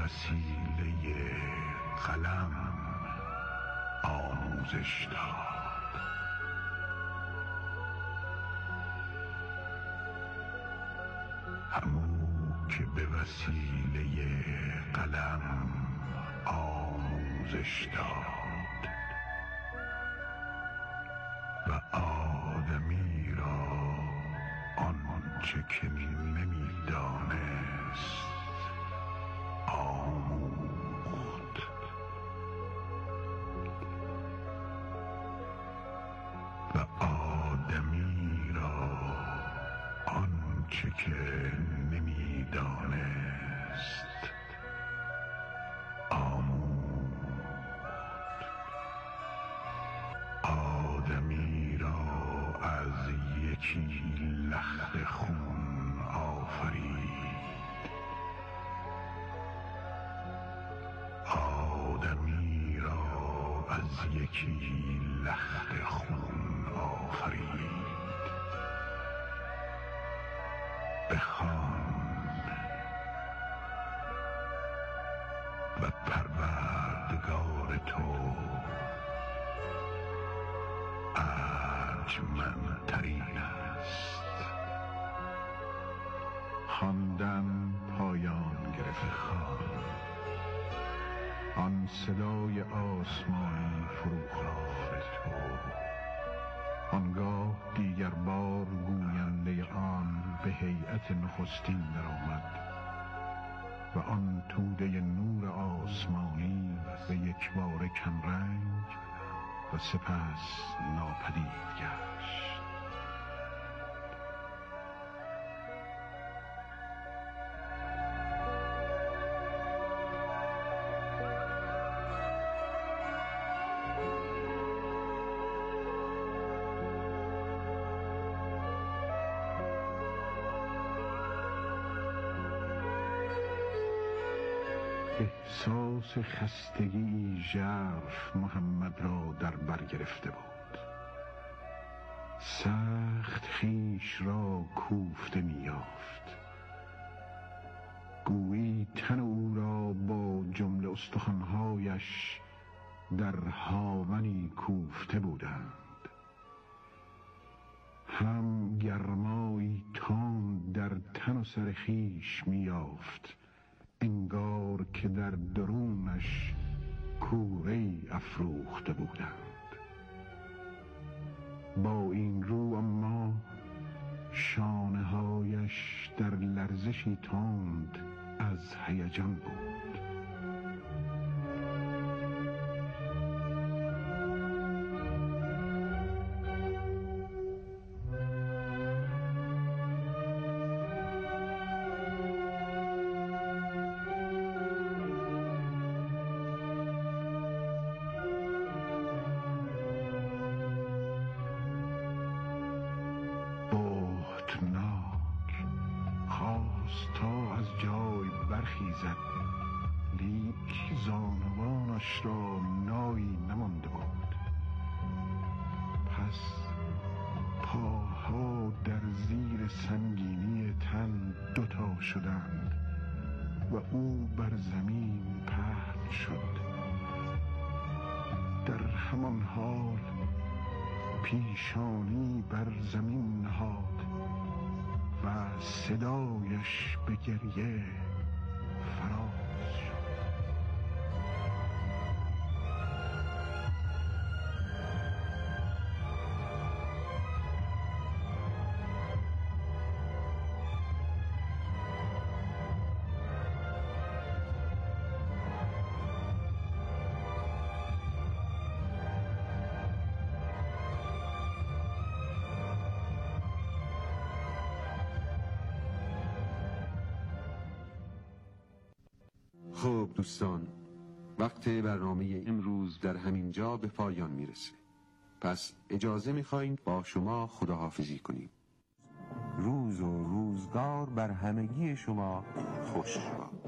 وسیله قلم آموزش داد. همو که به وسیله قلم آموزش داد و آدمی را آنچه که نمی‌دانست آموخت. و آدمی را آنچه که نمی‌دانست آموخت. آدمی را از یکی لخت خون آفرید. آدمی را از یکی لخت خون آفرید. بخوان و پروردگار تو ارجمندترین است. خواندن پایان گرفت. آن صدای آسمانی فروخورد تو آنگاه دیگر بار گوینده آن به هیئت نخستین درآمد و آن توده نور آسمانی به یک بار کمرنگ و سپس ناپدید گشت. احساس خستگی ژرف محمد را در بر گرفته بود. سخت خویش را کوفته می‌یافت. گویی تن او را با جمله استخوان‌هایش در هاونی کوفته بودند. هم گرمایی تند در تن و سر خویش می‌یافت، انگار که در درونش کوره‌ای افروخته بودند. با این رو اما شانه‌هایش در لرزشی تند از هیجان بود. خواست تا از جای برخیزد، لیک زانوانش را نایی نمانده بود. پس پاها در زیر سنگینی تن دوتا شدند و او بر زمین پهن شد. در همان حال پیشانی بر زمین نهاد و صدایش به گریه فراز شد. خب دوستان، وقت برنامه امروز در همین جا به پایان میرسه. پس اجازه میخوایم با شما خداحافظی کنیم. روز و روزگار بر همگی شما خوش باد.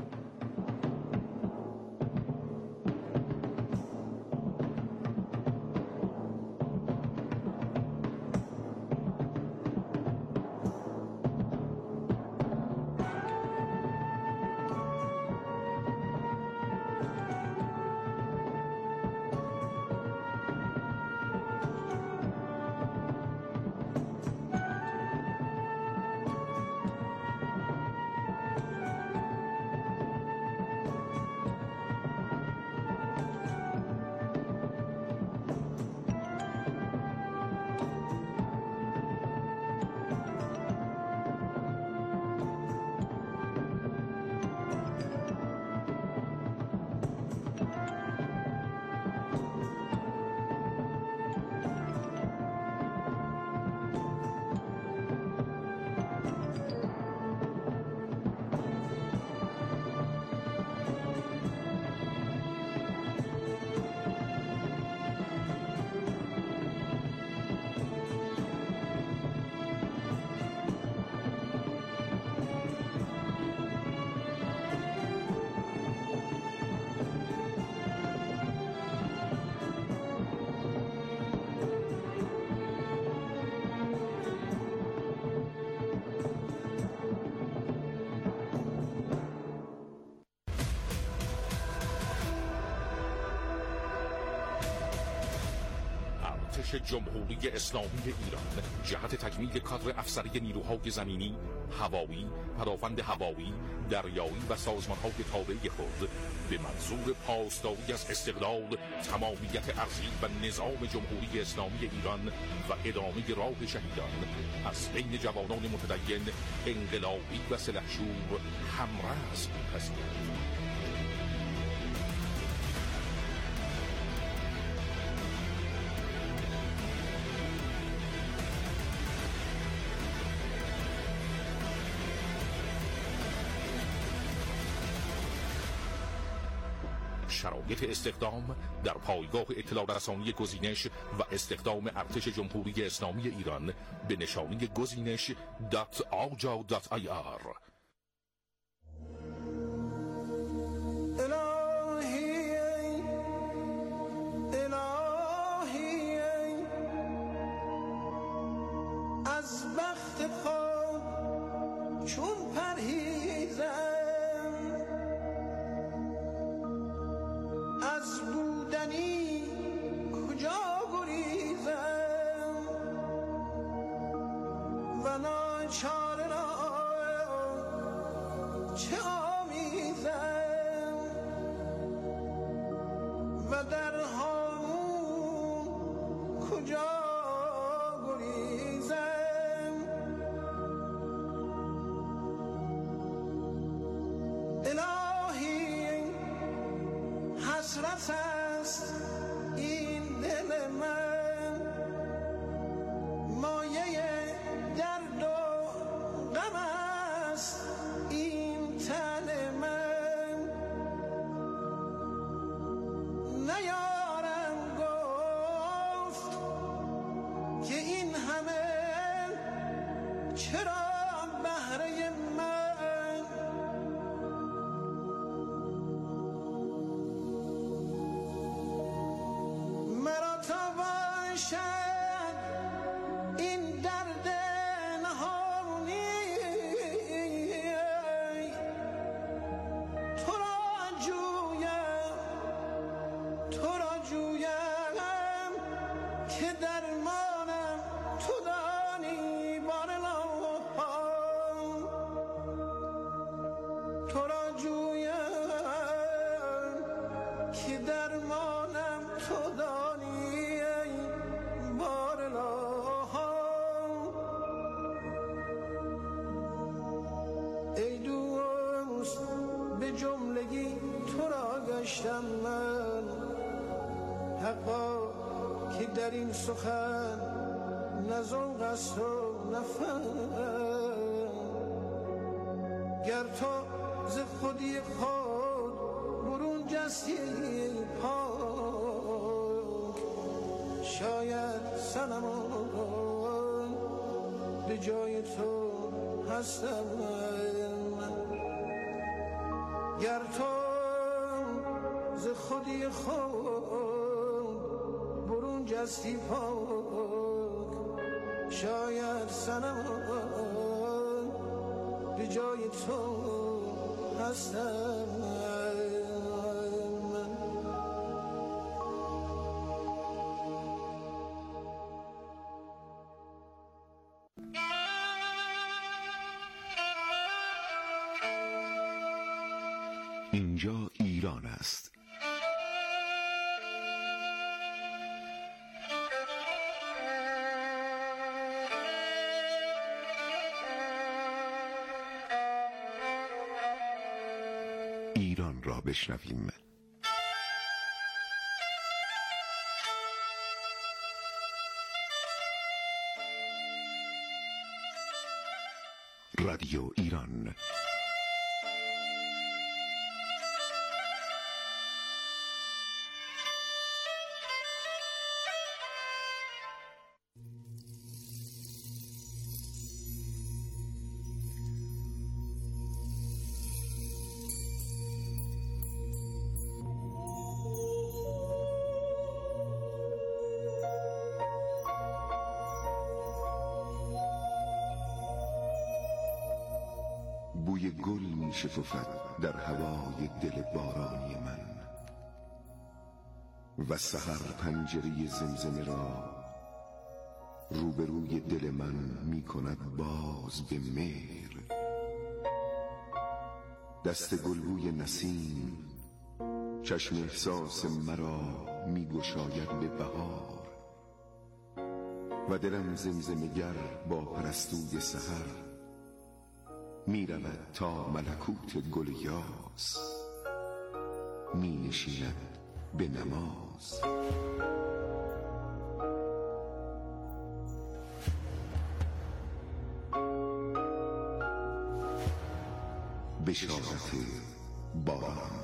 ارتش جمهوری اسلامی ایران جهت تکمیل کادر افسری نیروهای زمینی، هوایی، پدافند هوایی، دریایی و سازمان‌های تابع خود به منظور پاسداری از استقلال، تمامیت ارضی و نظام جمهوری اسلامی ایران و ادامه راه شهیدان از بین جوانان متدین، انقلابی و سلحشور همرأس می‌پذیرد. شرایط استخدام در پایگاه اطلاع رسانی گزینش و استخدام ارتش جمهوری اسلامی ایران به نشانی گزینش.aja.ir. از بخت خود چون پرهیزم، از بودنی کجا گریزم و ناچاره را چه آمیزم و در هامون کجا گریزم. الهی حسرت است این دل من، مایه درد و غم است این تن من. نیارم گفت که این همه چرا بهره من. مرا تا باشد این درد نهانی، تو را جویم که درمانم تو دانی. بارلا تو را جویم که درمانم تو دانی. بارلا ای دوست به جملگی تو را گشتم من، حقا که در این سخن نه ذوق است و نه فهم. گر تو ز خودی خود برون جستی پاک، شاید صنمان به جای تو هستم من. گر تو ز خودی خود برون جستی پاک، شاید صنمان به جای تو هستم من. اینجا ایران است. ایران را بشنویم. رادیو ایران. بوی گل می شکفد در هوای دل بارانی من و سحر پنجره زمزمه را روبروی دل من می کند باز به مهر. دست گلبوی نسیم چشم احساس مرا می گشاید به بهار و دلم زمزمه‌گر با پرستوی سحر می رود تا ملکوت گل یاس می نشیند به نماز. بشارت باران.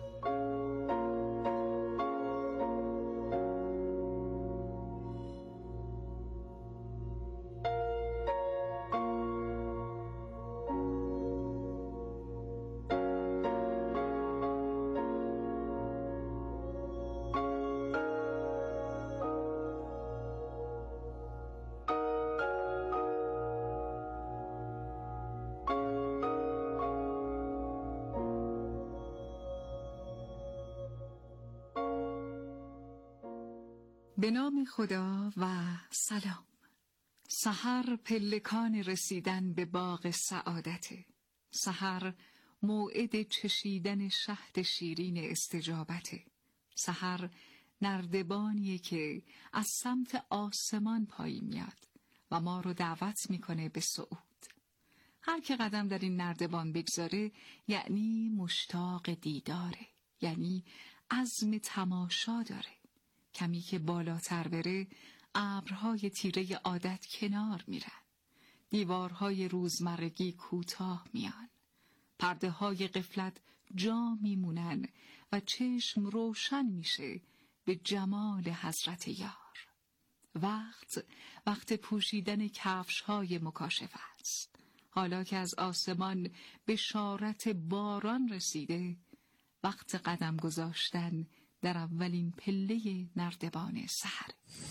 به نام خدا و سلام. سحر پلکان رسیدن به باغ سعادته. سحر موعد چشیدن شهد شیرین استجابته. سحر نردبانیه که از سمت آسمان پایین میاد و ما رو دعوت میکنه به صعود. هر که قدم در این نردبان بگذاره یعنی مشتاق دیداره، یعنی عزم تماشا داره. کمی که بالاتر بره ابرهای تیره عادت کنار میرن، دیوارهای روزمرگی کوتاه میان، پرده های غفلت جا میمونن و چشم روشن میشه به جمال حضرت یار. وقت پوشیدن کفش های مکاشفه است. حالا که از آسمان بشارت باران رسیده، وقت قدم گذاشتن در اولین پله نردبان سحر.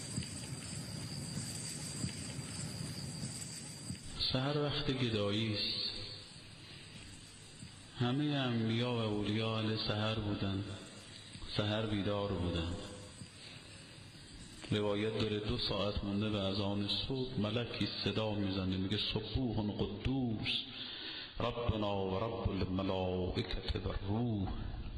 سحر وقت گدایی است. همه انبیا و اولیا اهل سحر بودند، سحر بیدار بودند. روایت داره 2 ساعت مونده به اذان صبح ملکی صدا میزنه میگه سبوح قدوس ربنا و رب الملائکه و الروح.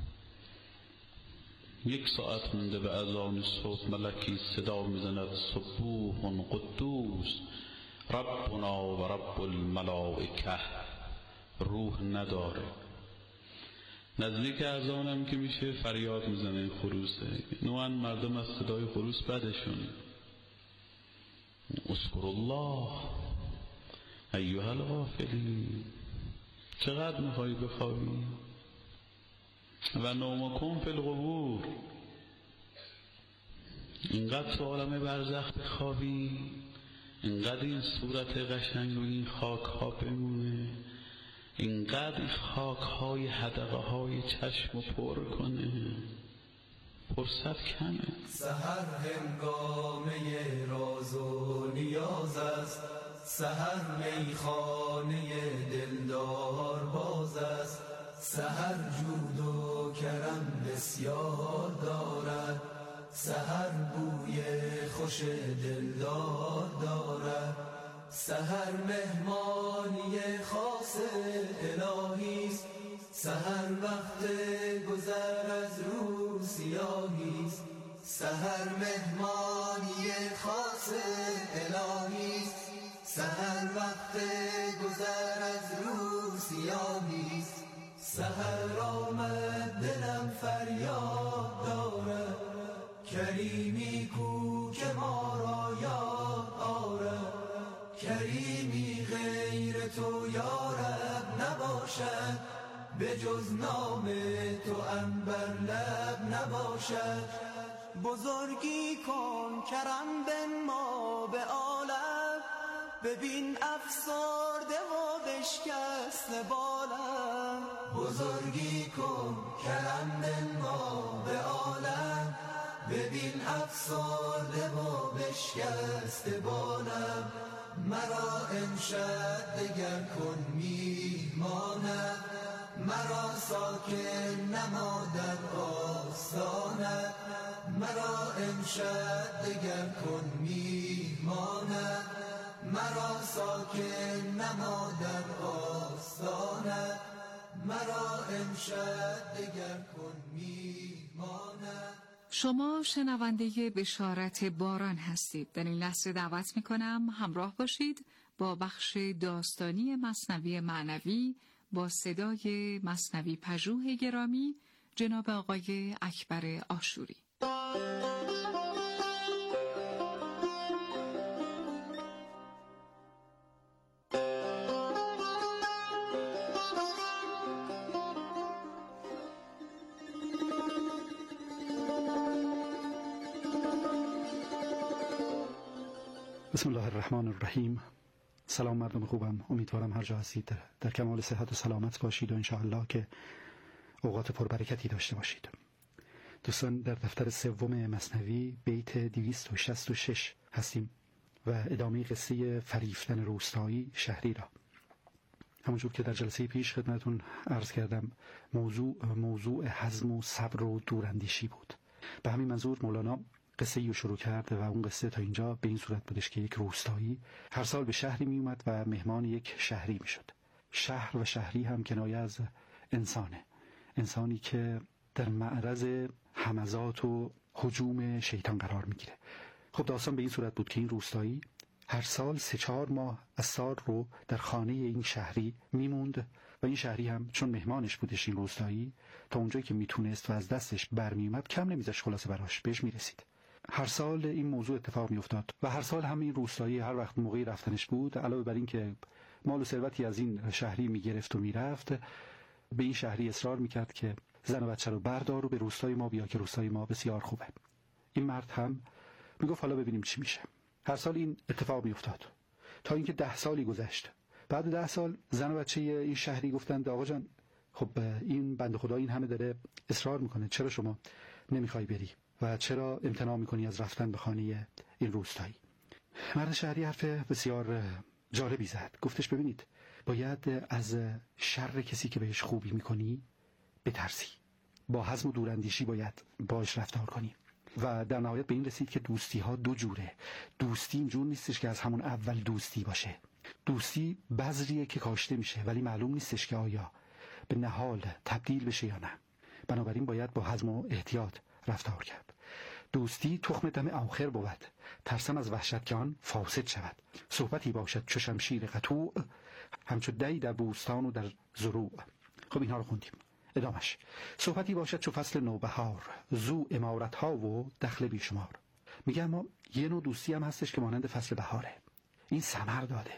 1 ساعت مونده به اذان صبح ملکی صدا میزند سبوح قدوس ربنا و رب الملائکه. روح نداره. نزدیک اذانم که میشه فریاد میزنه این خروسه. نوعا مردم از صدای خروس بدشون. اذکر الله ایها الغافلین. چقدر میخوایی بخوابی؟ و نومکم فی القبور. اینقدر تو عالم برزخ بخوابی، اینقدر این صورت قشنگ رو این خاک ها بمونه، اینقدر این خاک های حدقه های چشم رو پر کنه. فرصت کمه. سحر هنگامه راز و نیاز است، سحر میخانه دلدار باز است. سحر جود و کرم بسیار دارد، سحر بوی خوش دلدار دارد. سحر مهمانی خاص الهیست، سحر وقت گذر از رو سیاهیست. سحر مهمانی خاص الهیست، سحر وقت گذر از رو سیاهیست. سحر آمد دلم فریاد داره، کریمی کو که ما را یاد آره. کریمی غیر تو یا رب نباشد، به جز نام تو عنبر لب نباشد. بزرگی کن کرم بنما به عالم، ببین افسرده و بشکسته بالم. بزرگی کن کرم بنما به عالم، ببین افسرده و بشکسته بالم. مرا امشب دگر کن میهمانت، مرا ساکن نما در آستانت. مرا امشب امشب دگر کن میهمانم، مرا ساکن نما در آستانم، مرا امشب دگر کن میهمانم. شما شنونده بشارت باران هستید. در این لحظه دعوت میکنم همراه باشید با بخش داستانی مثنوی معنوی با صدای مثنوی پژوه گرامی جناب آقای اکبر عاشوری. بسم الله الرحمن الرحیم. سلام مردم خوبم، امیدوارم هر جا هستید در کمال صحت و سلامت باشید و انشاءالله که اوقات پربرکتی داشته باشید. دوستان، در دفتر سوم مثنوی بیت 266 هستیم و ادامه قصه فریفتن روستایی شهری را. همونجور که در جلسه پیش خدمتون عرض کردم، موضوع حزم و صبر و دوراندیشی بود. به همین منظور مولانا قصه رو شروع کرد و اون قصه تا اینجا به این صورت بودش که یک روستایی هر سال به شهری می اومد و مهمان یک شهری می شد. شهر و شهری هم کنایه از انسانی که در معرض همزات و هجوم شیطان قرار می گیره. خب داستان به این صورت بود که این روستایی هر سال 3-4 ماه از سال رو در خانه این شهری میموند و این شهری هم چون مهمانش بودش این روستایی تا اونجایی که میتونست و از دستش برمیومد کم نمیذاش خلاصه براش بهش میرسید. هر سال این موضوع اتفاق میافتاد و هر سال هم این روستایی هر وقت موقعی رفتنش بود، علاوه بر این که مال و ثروتی از این شهری میگرفت و میرفت، به این شهری اصرار میکرد که زن و بچه رو بردار و به روستای ما بیا که روستای ما بسیار خوبه. این مرد هم میگفت حالا ببینیم چی میشه. هر سال این اتفاق میافتاد تا اینکه 10 سالی گذشت. بعد 10 سال زن و بچه این شهری گفتند آقا جان، خب این بنده خدا این همه داره اصرار میکنه، چرا شما نمیخوای بری و چرا امتناع میکنی از رفتن به خانه این روستایی؟ مرد شهری حرف بسیار جالبی زد. گفتش ببینید، باید از شر کسی که بهش خوبی میکنی بترسی، با حزم و دوراندیشی باید باش رفتار کنی. و در نهایت به این رسید که دوستی ها 2 جوره. دوستی اینجور نیستش که از همون اول دوستی باشه. دوستی بذریه که کاشته میشه ولی معلوم نیستش که آیا به نهال تبدیل بشه یا نه. بنابراین باید با حزم و احتیاط رفتار کرد. دوستی تخم دم آخر بود، ترسم از وحشت که آن فاسد شود. صحبتی باشد چو شمشیر قطوع، همچو دی در بوستان و در زروع. خب اینها رو خوندیم. ادامش: صحبتی باشد چو فصل نوبهار، زو امارت ها و دخل بیشمار. میگه اما یه نوع دوستی هم هستش که مانند فصل بهاره. این ثمر داده،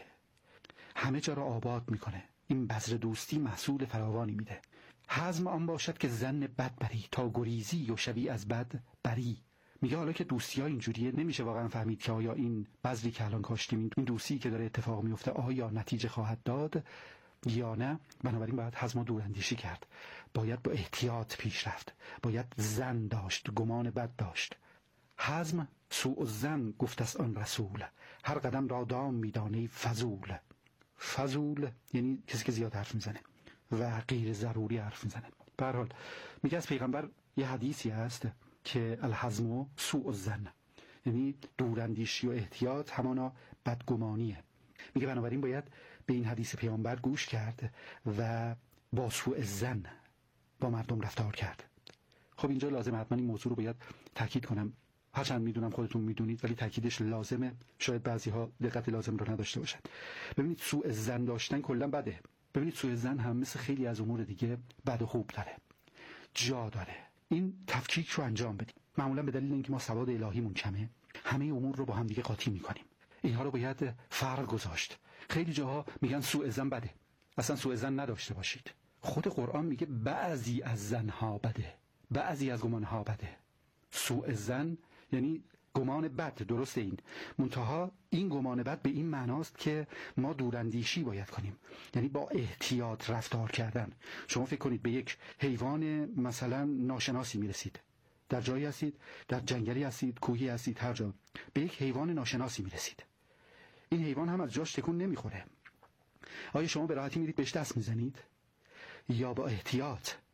همه جا را آباد میکنه. این بذر دوستی محصول فراوانی میده. حزم آن باشد که زن بد بری، تا گریزی و شوی از بد بری. میگه حالا که دوستی ها اینجوریه، نمیشه واقعا فهمید که آیا این بذری که الان کاشتیم، این دوستی که داره اتفاق میفته، آیا نتیجه خواهد داد یا نه. بنابراین باید حزم و دوراندیشی کرد، باید با احتیاط پیش رفت، باید زن داشت، گمان بد داشت. حزم سوء الظن گفت است آن رسول، هر قدم را دام میدانه فضول. فضول یعنی کسی که زیاد حرف میزنه و غیر ضروری حرف میزنه. به هر حال میگه از پیغمبر یه حدیثی هست که الحزم سوء الظن، یعنی دوراندیشی و احتیاط همانا بدگمانیه. میگه بنابراین باید به این حدیث پیامبر گوش کرد و با سوء ظن با مردم رفتار کرد. خب اینجا لازم حتما این موضوع رو باید تاکید کنم، هرچند میدونم خودتون میدونید ولی تاکیدش لازمه، شاید بعضی ها دقت لازم رو نداشته باشن. ببینید سوء ظن داشتن کلا بده. ببینید سوء ظن هم مثل خیلی از امور دیگه بد و خوب داره، جا داره. این تفکیک رو انجام بدیم. معمولا به دلیل اینکه ما سواد الهیمون کمه، همه امور رو با هم دیگه قاطی میکنیم. اینها رو باید فرق گذاشت. خیلی جاها میگن سوء ظن بده، اصلا سوء ظن نداشته باشید. خود قرآن میگه بعضی از زنها بده، بعضی از گمانها بده. سوء ظن یعنی گمان بد، درسته. این منتها این گمان بد به این معناست که ما دوراندیشی باید کنیم، یعنی با احتیاط رفتار کردن. شما فکر کنید به یک حیوان مثلا ناشناسی میرسید، در جایی هستید، در جنگلی هستید، کوهی هستید، هر جا به یک حیوان ناشناسی میرسید. این حیوان هم از جاش تکون نمیخوره. آیا شما به راحتی میرید بهش دست میزنید یا با احتیاط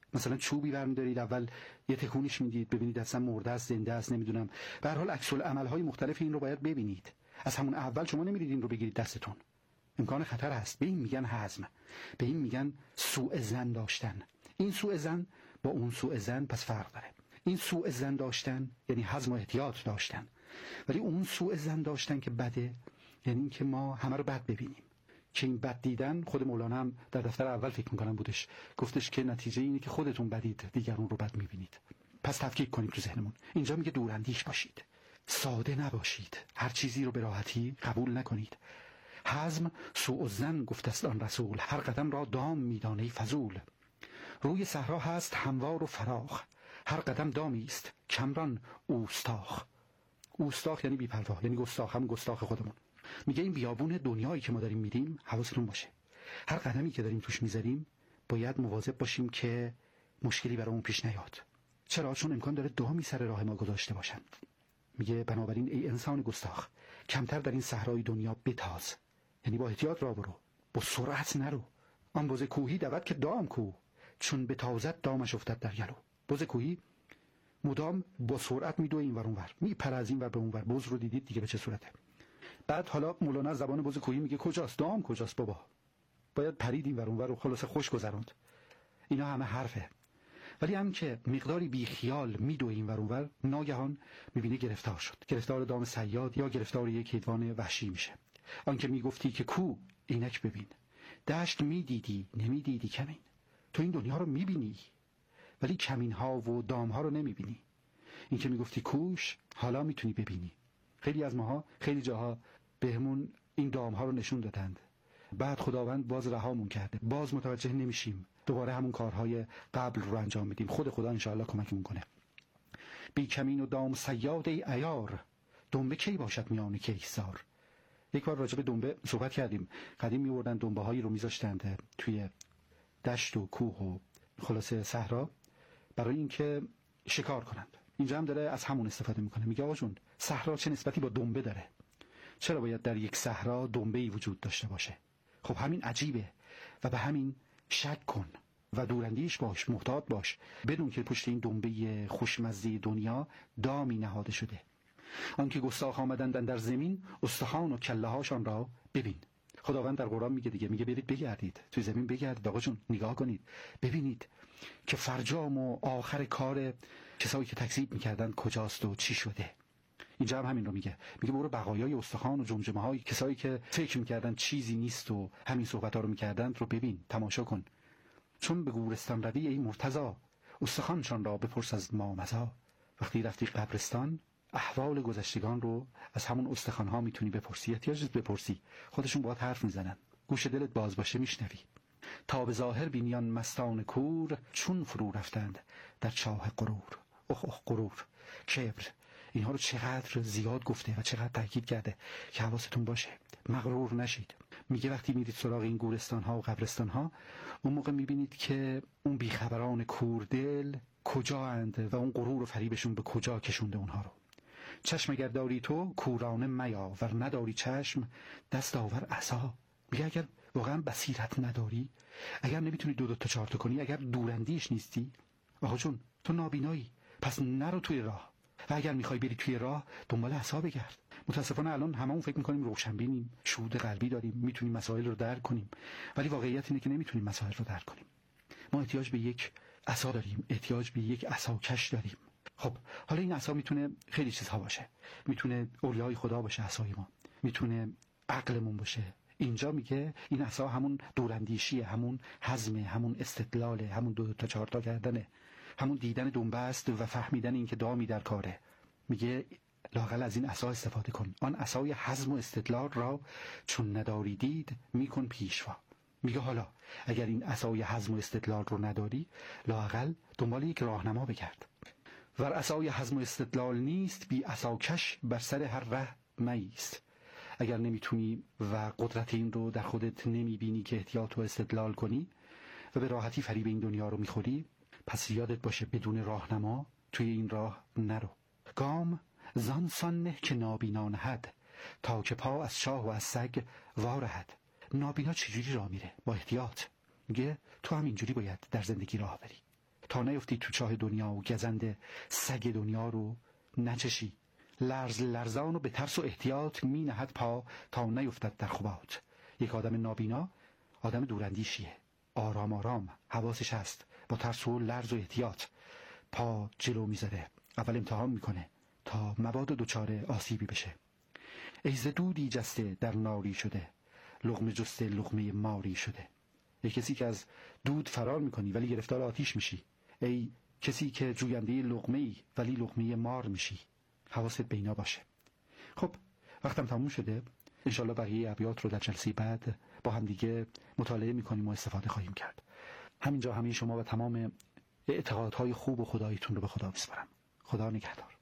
مثلا چوبی برمی‌دارید، اول یه تکونش میدید ببینید اصلا مرده است زنده است، نمیدونم. به هر حال عکس العمل‌های مختلف این رو باید ببینید. از همون اول شما نمیرید این رو بگیرید دستتون. امکان خطر هست. به این میگن حزم، به این میگن سوء ظن داشتن. این سوء ظن با اون سوء ظن پس فرق داره. این سوء ظن داشتن یعنی حزم و احتیاط داشتن، ولی اون سوء ظن داشتن که بده یعنی این که ما همه رو بد ببینیم. که این بد دیدن، خود مولانا هم در دفتر اول فکر میکنم بودش، گفتش که نتیجه اینه که خودتون بدید دیگرون رو بد میبینید. پس تفکیک کنیم تو ذهنمون. اینجا میگه دوراندیش باشید، ساده نباشید، هر چیزی رو به راحتی قبول نکنید. حزم سوء الظن گفته است آن رسول، هر قدم را دام میدانه فضول. روی صحرا هست هموار و فراخ، هر قدم دامی است کمران اوستاخ. اوستاخ یعنی بی‌پروا، یعنی گستاخ، هم گستاخ خودمون. میگه این بیابون دنیایی که ما داریم میریم حواستون باشه، هر قدمی که داریم توش میذاریم باید مواظب باشیم که مشکلی برامون پیش نیاد. چرا؟ چون امکان داره دامی سر راه ما گذاشته باشن. میگه بنابراین ای انسان گستاخ، کمتر در این صحرای دنیا بتاز، یعنی با احتیاط راه برو، با سرعت نرو. آن بز کوهی دود که دام کو، چون به تازت دامش افتد در گلو. بز کوهی مدام با سرعت میدوه این ور اون ور، میپره از این ور به اون ور. بز رو دیدید دیگه به چه صورته. بعد حالا مولانا از زبان بز کوهی میگه کجاست دام، کجاست بابا، باید پرید این ور اون ور و خلاصه خوش گذروند. اینا همه حرفه. ولی هم که مقداری بی خیال میدوه این ور اون ور، ناگهان میبینه گرفتار شد، گرفتار دام صیاد یا گرفتار یک حیوان وحشی میشه. آن که میگفتی که کو اینک ببین، دشت میدیدی نمیدیدی کمین. تو این دنیا رو میبینی ولی کمین ها و دام ها رو نمیبینی. این که میگفتی کوش حالا میتونی ببینی. خیلی از ماها خیلی جاها بهمون این دام ها رو نشون دادند، بعد خداوند باز رهامون کرده، باز متوجه نمیشیم، دوباره همون کارهای قبل رو انجام میدیم. خود خدا انشاءالله کمکمون کنه. بی کمین و دام صیاد ای عیار، دنبه کی باشد میان کیسار. یک بار راجع به دنبه صحبت کردیم. قدیم میوردن دنبه هایی رو میذاشتند توی دشت و کوه و خلاصه صحرا برای اینکه شکار کنند. اینجا هم داره از همون استفاده میکنه. میگه آقا جون صحرا چه نسبتی با دنبه داره؟ چرا باید در یک صحرا دنبه‌ای وجود داشته باشه؟ خب همین عجیبه و به همین شک کن و دوراندیش باش، محتاط باش، بدون که پشت این دنبه خوشمزه دنیا دامی نهاده شده. آنکه گستاخ آمدند در زمین، استخوان و کله هاشان را ببین. خداوند در قرآن میگه دیگه، میگه برید بگردید توی زمین، بگردید آقا جون، نگاه کنید ببینید که فرجام و آخر کار کسایی که تکذیب میکردن کجاست و چی شده. اینجا هم همین رو میگه برو بقایای استخوان و جمجمه های کسایی که فکر میکردن چیزی نیست و همین صحبت ها رو میکردن رو ببین، تماشا کن. چون به گورستان روی ای مرتضی، استخوانشان را بپرس از ما مزا. وقتی رفتی قبرستان احوال گذشتگان رو از همون استخوان ها میتونی بپرسی، احتیاجت بپرسی، خودشون باهات حرف میزنن، گوش دلت باز باشه میشنوی. تا به ظاهر بینیان مستان کور، چون فرو رفتند در چاه غرور. اخ غرور، کبر، اینها رو چقدر زیاد گفته و چقدر تاکید کرده که حواستون باشه مغرور نشید. میگه وقتی میرید سراغ این گورستان ها و قبرستان ها، اون موقع میبینید که اون بیخبران کوردل کجا اند و اون غرور و فریبشون به کجا کشونده اونها رو. چشم اگر داری تو کورانه میا، ور نداری چشم دست آور عصا. میگه اگر واقعا بصیرت نداری، اگر نمیتونی دو تا چهار تا کنی، اگر دوراندیش نیستی، آقا جون تو نابینایی، پس نرو توی راه. و اگر میخوای بری توی راه دنبال عصا بگرد. متاسفانه الان هممون فکر میکنیم روشنبینیم، شهود قلبی داریم، میتونیم مسائل رو درک کنیم، ولی واقعیت اینه که نمیتونیم مسائل رو درک کنیم. ما احتیاج به یک عصا داریم، احتیاج به یک عصاکش داریم. خب حالا این عصا میتونه خیلی چیزها باشه، میتونه اولیای خدا باشه عصای ما، میتونه عقلمون باشه. اینجا میگه این عصا همون دوراندیشیه، همون حزم، همون استدلال، همون دو تا چهار تا کردنه، همون دیدن دنبه است و فهمیدن این که دامی در کاره. میگه لااقل از این عصا استفاده کن. آن عصای حزم و استدلال را چون نداری دید میکن پیشوا. میگه حالا اگر این عصای حزم و استدلال رو نداری، لااقل دنبال یک راهنما بگرد. ور عصای حزم و استدلال نیست، بی عصاکش بر سر هر ره مایست. اگر نمیتونی و قدرت این رو در خودت نمیبینی که احتیاط و استدلال کنی و به راحتی فریب این دنیا رو میخوری، پس یادت باشه بدون راهنما توی این راه نرو. گام زان سان نه که نابینا نهد، تا که پا از شاه و از سگ وارهد. نابینا چجوری راه میره؟ با احتیاط. میگه تو هم اینجوری باید در زندگی راه بری. تا نیفتی تو چاه دنیا و گزند سگ دنیا رو نچشی. لرزان و به ترس و احتیاط می نهد پا تا نیفتد در خوبات. یک آدم نابینا آدم دوراندیشیه، آرام آرام حواسش هست، با ترس و لرز و احتیاط پا جلو میذاره. اول امتحان میکنه تا مبادا دچار آسیبی بشه. ایز دودی جسته در ناری شده، لقمه جسته لقمه ماری شده. ای کسی که از دود فرار میکنی ولی گرفتار آتیش میشی. ای کسی که جوینده لقمه‌ای ولی لقمه مار میشی. حواست به اینا باشه. خب وقتم تموم شده. انشالله بقیه ابیات رو در جلسه بعد با هم دیگه مطالعه میکنیم و استفاده خواهیم کرد. همینجا همه شما و تمام اعتقادهای خوب و خداییتون رو به خدا بسپارم. خدا نگهدار.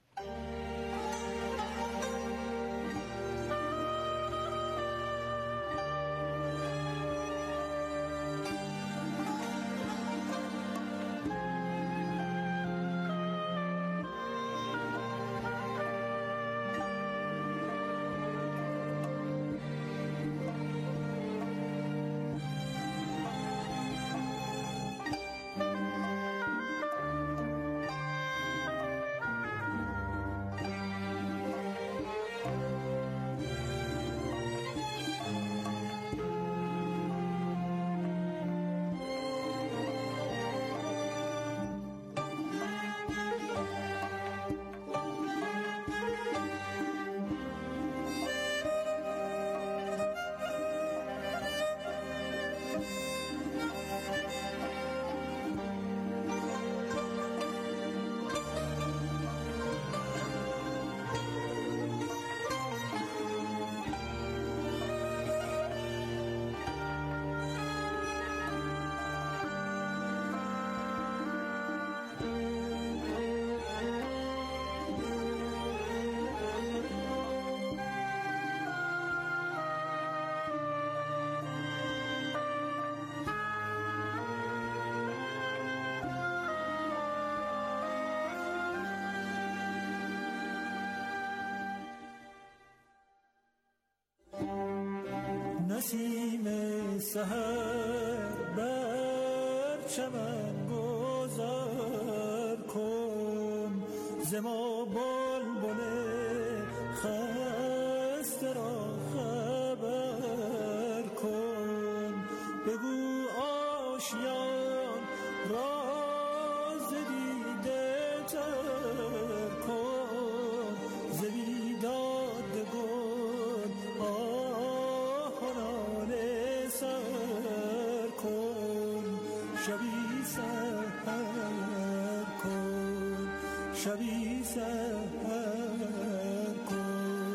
نسیم سحر بر چمن گذر کن، ز ما بلبل خسته را خبر کن. بگو آشیان راز دیده تر کن، ز بیداد گل آهنان سر کن. شبی سحر کن، شبی سحر کن.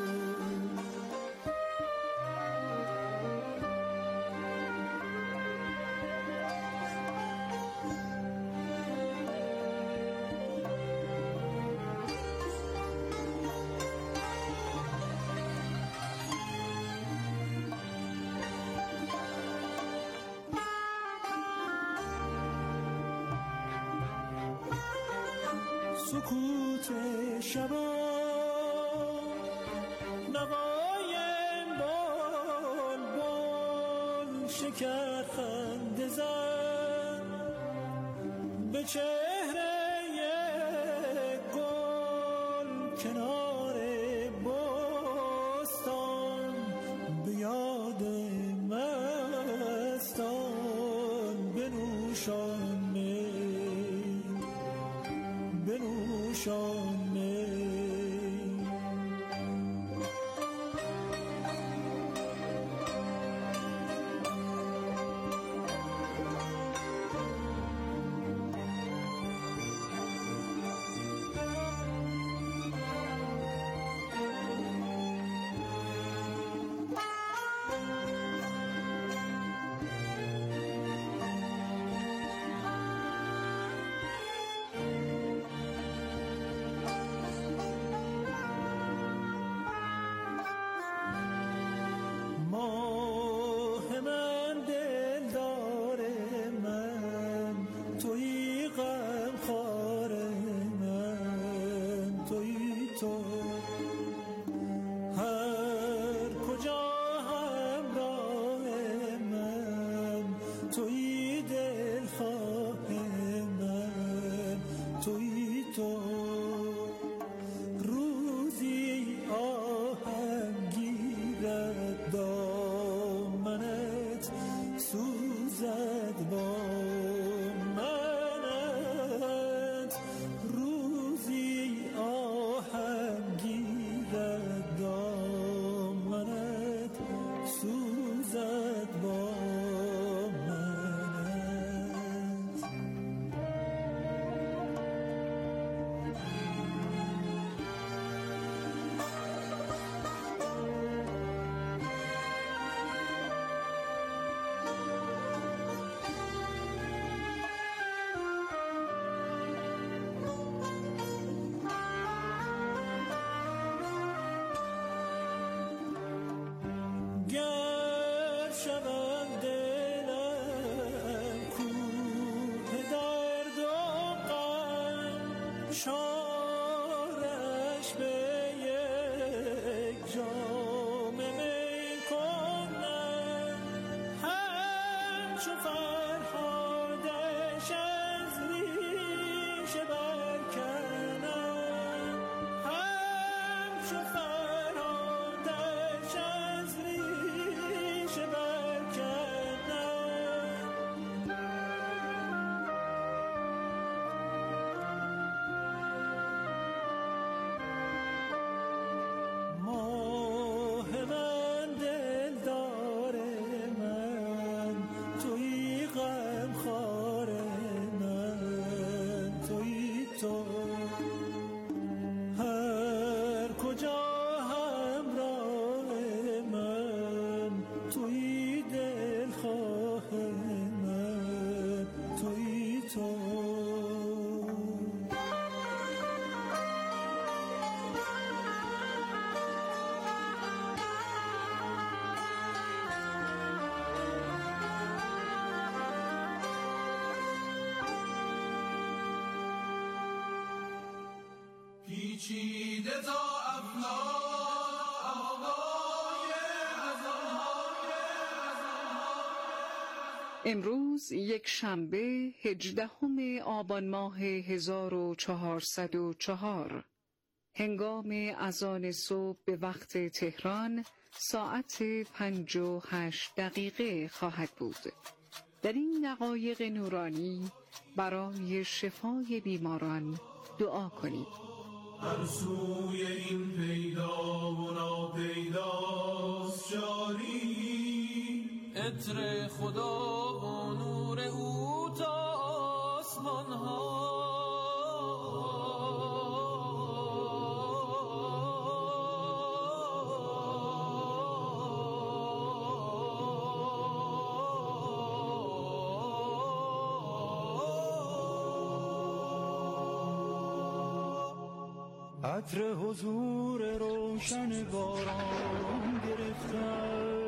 سکوت شبا نوای بلبل شکر خنده زن به چهره گل کنار بستان. به یاد مستان بنوشان می، بنوشان می. پیچیده تا امروز یک شنبه 18 آبان ماه 1404 هنگام اذان صبح به وقت تهران ساعت 58 خواهد بود. در این دقایق نورانی برای شفای بیماران دعا کنید. هر سوی این پیدا و ناپیداست جاری، عطر خدا و نور او تا آسمان ها. عطر حضور روشن باران گرفتم،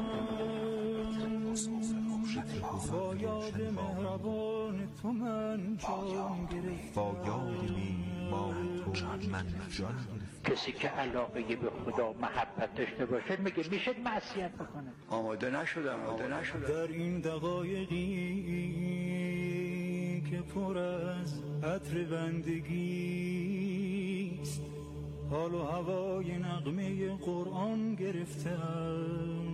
با یاد مهربان تو من جان گرفتم، با یاد میهمان تو من جان گرفتم. کسی که علاقه به خدا محبت داشته باشه میشه معصیت بکنه. آماده نشدم. در این دقایقی که پر از عطر بندگیست، حال و هوای نغمه قرآن گرفتم.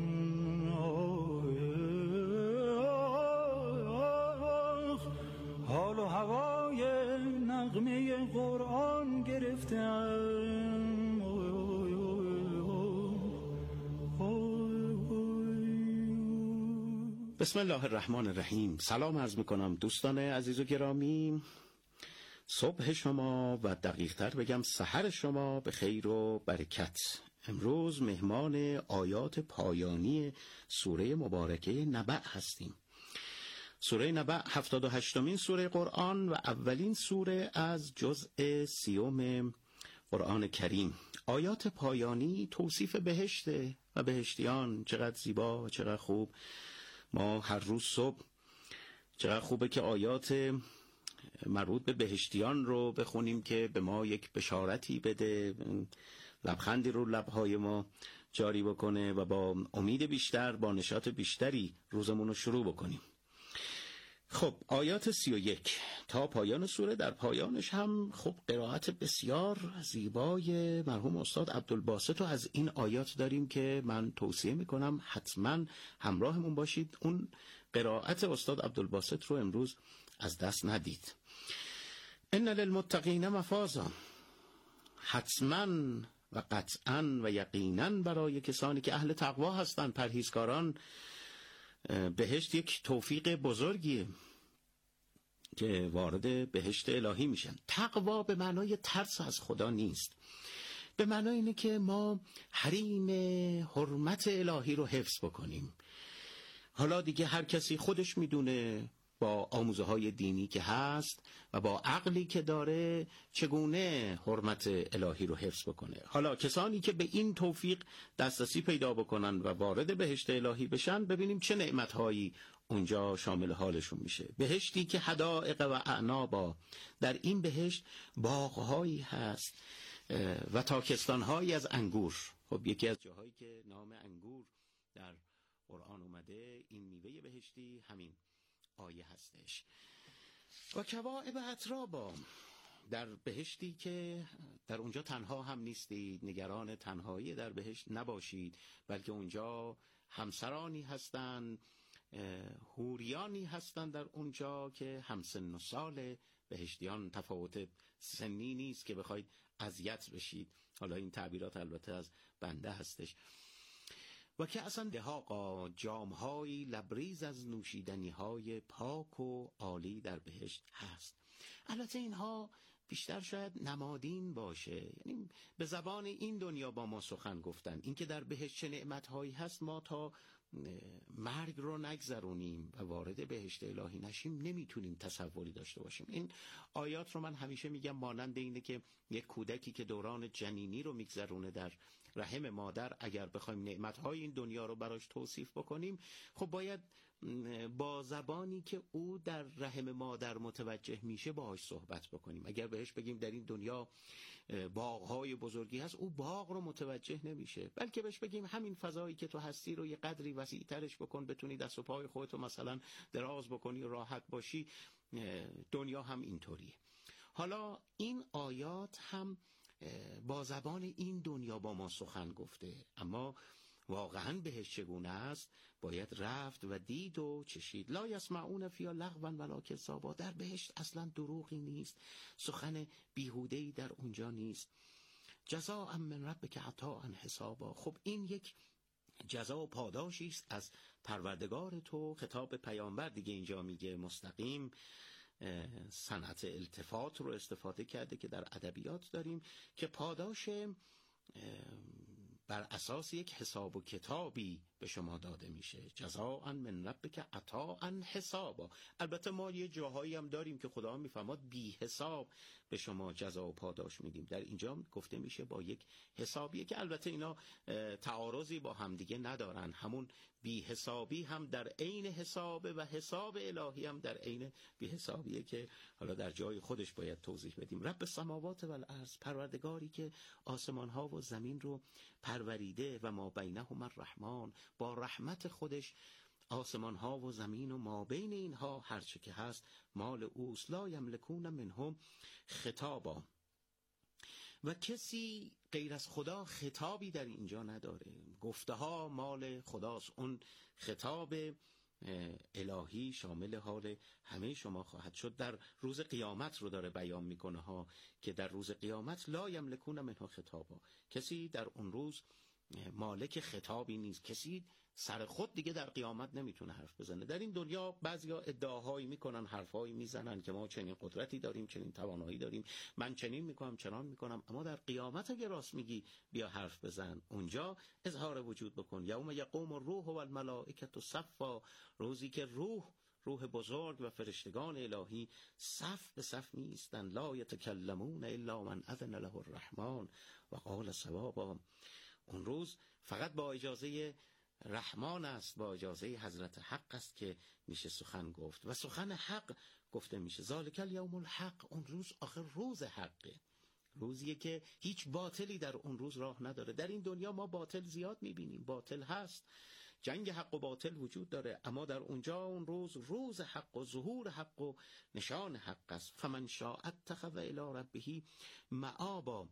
حال و هوای نغمه قرآن گرفتم. بسم الله الرحمن الرحیم. سلام عرض میکنم دوستان عزیز و گرامی. صبح شما و دقیق‌تر بگم سحر شما به خیر و برکت. امروز مهمان آیات پایانی سوره مبارکه نبأ هستیم. سوره نبأ 78مین سوره قرآن و اولین سوره از جزء 30 قرآن کریم. آیات پایانی توصیف بهشته و بهشتیان. چقدر زیبا، چقدر خوب. ما هر روز صبح چقدر خوبه که آیات مربوط به بهشتیان رو بخونیم که به ما یک بشارتی بده، لبخندی رو لبهای ما جاری بکنه و با امید بیشتر، با نشاط بیشتری روزمون رو شروع بکنیم. خب آیات 31 تا پایان سوره. در پایانش هم خب قرائت بسیار زیبای مرحوم استاد عبدالباسط رو از این آیات داریم که من توصیه میکنم حتما همراهمون باشید. اون قرائت استاد عبدالباسط رو امروز از دست ندید. ان للمتقین مفازا، حتما و قطعا و یقینا برای کسانی که اهل تقوا هستند، پرهیزکاران، بهشت یک توفیق بزرگیه که وارد بهشت الهی میشن. تقوا به معنای ترس از خدا نیست، به معنای اینه که ما حریم حرمت الهی رو حفظ بکنیم. حالا دیگه هر کسی خودش میدونه با آموزه‌های دینی که هست و با عقلی که داره چگونه حرمت الهی رو حفظ بکنه. حالا کسانی که به این توفیق دسترسی پیدا بکنن و وارد بهشت الهی بشن، ببینیم چه نعمت‌هایی اونجا شامل حالشون میشه. بهشتی که حدائق و اعنابا، در این بهشت باغ‌هایی هست و تاکستان‌هایی از انگور. خب یکی از جاهایی که نام انگور در قرآن اومده، این میوه بهشتی همین آیه هستش. و کواعب اترابا، در بهشتی که در اونجا تنها هم نیستید، نگران تنهایی در بهشت نباشید، بلکه اونجا همسرانی هستند، حوریانی هستند در اونجا که همسن و سال بهشتیان، تفاوت سنی نیست که بخواید اذیت بشید. حالا این تعبیرات البته از بنده هستش. و که اصلا دهاقا، جام‌های لبریز از نوشیدنی‌های پاک و عالی در بهشت هست. البته اینها بیشتر شاید نمادین باشه، یعنی به زبان این دنیا با ما سخن گفتن. این که در بهشت چه نعمت‌هایی هست ما تا مرگ رو نگذرونیم و وارد بهشت الهی نشیم نمیتونیم تصوری داشته باشیم. این آیات رو من همیشه میگم مانند اینه که یک کودکی که دوران جنینی رو میگذرونه در رحم مادر، اگر بخوایم نعمت‌های این دنیا رو براش توصیف بکنیم، خب باید با زبانی که او در رحم مادر متوجه میشه باهاش صحبت بکنیم. اگر بهش بگیم در این دنیا باغ‌های بزرگی هست، او باغ رو متوجه نمیشه، بلکه بهش بگیم همین فضایی که تو هستی رو یه قدری وسیع‌ترش بکن، بتونی دست و پای خودتو مثلا دراز بکنی و راحت باشی. دنیا هم اینطوریه. حالا این آیات هم با زبان این دنیا با ما سخن گفته، اما واقعا بهش چگونه است باید رفت و دید و چشید. لا یسمعون فیها لغوا ولا کذابا. در بهشت اصلا دروغی نیست، سخن بیهوده‌ای در اونجا نیست. جزاء من ربک عطاء حسابا. خب این یک جزا و پاداشی است از پروردگار تو. خطاب به پیامبر دیگه اینجا میگه مستقیم. صنعت التفات رو استفاده کرده که در ادبیات داریم که پاداش بر اساس یک حساب و کتابی به شما داده میشه. جزاء من ربک عطاء حسابا. البته ما یه جاهایی هم داریم که خدا میفرماد بی حساب به شما جزا و پاداش میدیم. در اینجا گفته میشه با یک حسابیه که البته اینا تعارضی با هم دیگه ندارن. همون بی حسابی هم در عین حسابه و حساب الهی هم در عین بی حسابیه که حالا در جای خودش باید توضیح بدیم. رب السماوات و الارض، پروردگاری که آسمان ها و زمین رو پروریده، و ما بینهما الرحمن، با رحمت خودش آسمان ها و زمین و ما بین اینها هرچه که هست مال اوست. لا یملکون منهم خطابا. و کسی غیر از خدا خطابی در اینجا نداره. گفته ها مال خداست. اون خطاب الهی شامل حال همه شما خواهد شد. در روز قیامت رو داره بیان میکنه ها که در روز قیامت لا یملکون منها خطابا. کسی در اون روز مالک خطابی نیست. کسی سر خود دیگه در قیامت نمیتونه حرف بزنه. در این دنیا بعضیا ادعاهایی میکنن، حرفایی میزنن که ما چنین قدرتی داریم، چنین توانایی داریم، من چنین میکنم، چنان میکنم. اما در قیامت اگه راست میگی بیا حرف بزن، اونجا اظهار وجود بکن. یوم یقوم الروح والملائکه صفا. روزی که روح بزرگ و فرشتگان الهی صف به صف نیستن. لا یتکلمون الا من اذن له الرحمن و قال صوابا. اون روز فقط با اجازه رحمان است، با اجازه حضرت حق است که میشه سخن گفت و سخن حق گفته میشه. ذالک الیوم الحق. اون روز آخر روز حقه، روزیه که هیچ باطلی در اون روز راه نداره. در این دنیا ما باطل زیاد میبینیم، باطل هست، جنگ حق و باطل وجود داره، اما در اونجا اون روز حق و ظهور حق و نشان حق است. فمن شاء اتخذ الی ربه مآبا.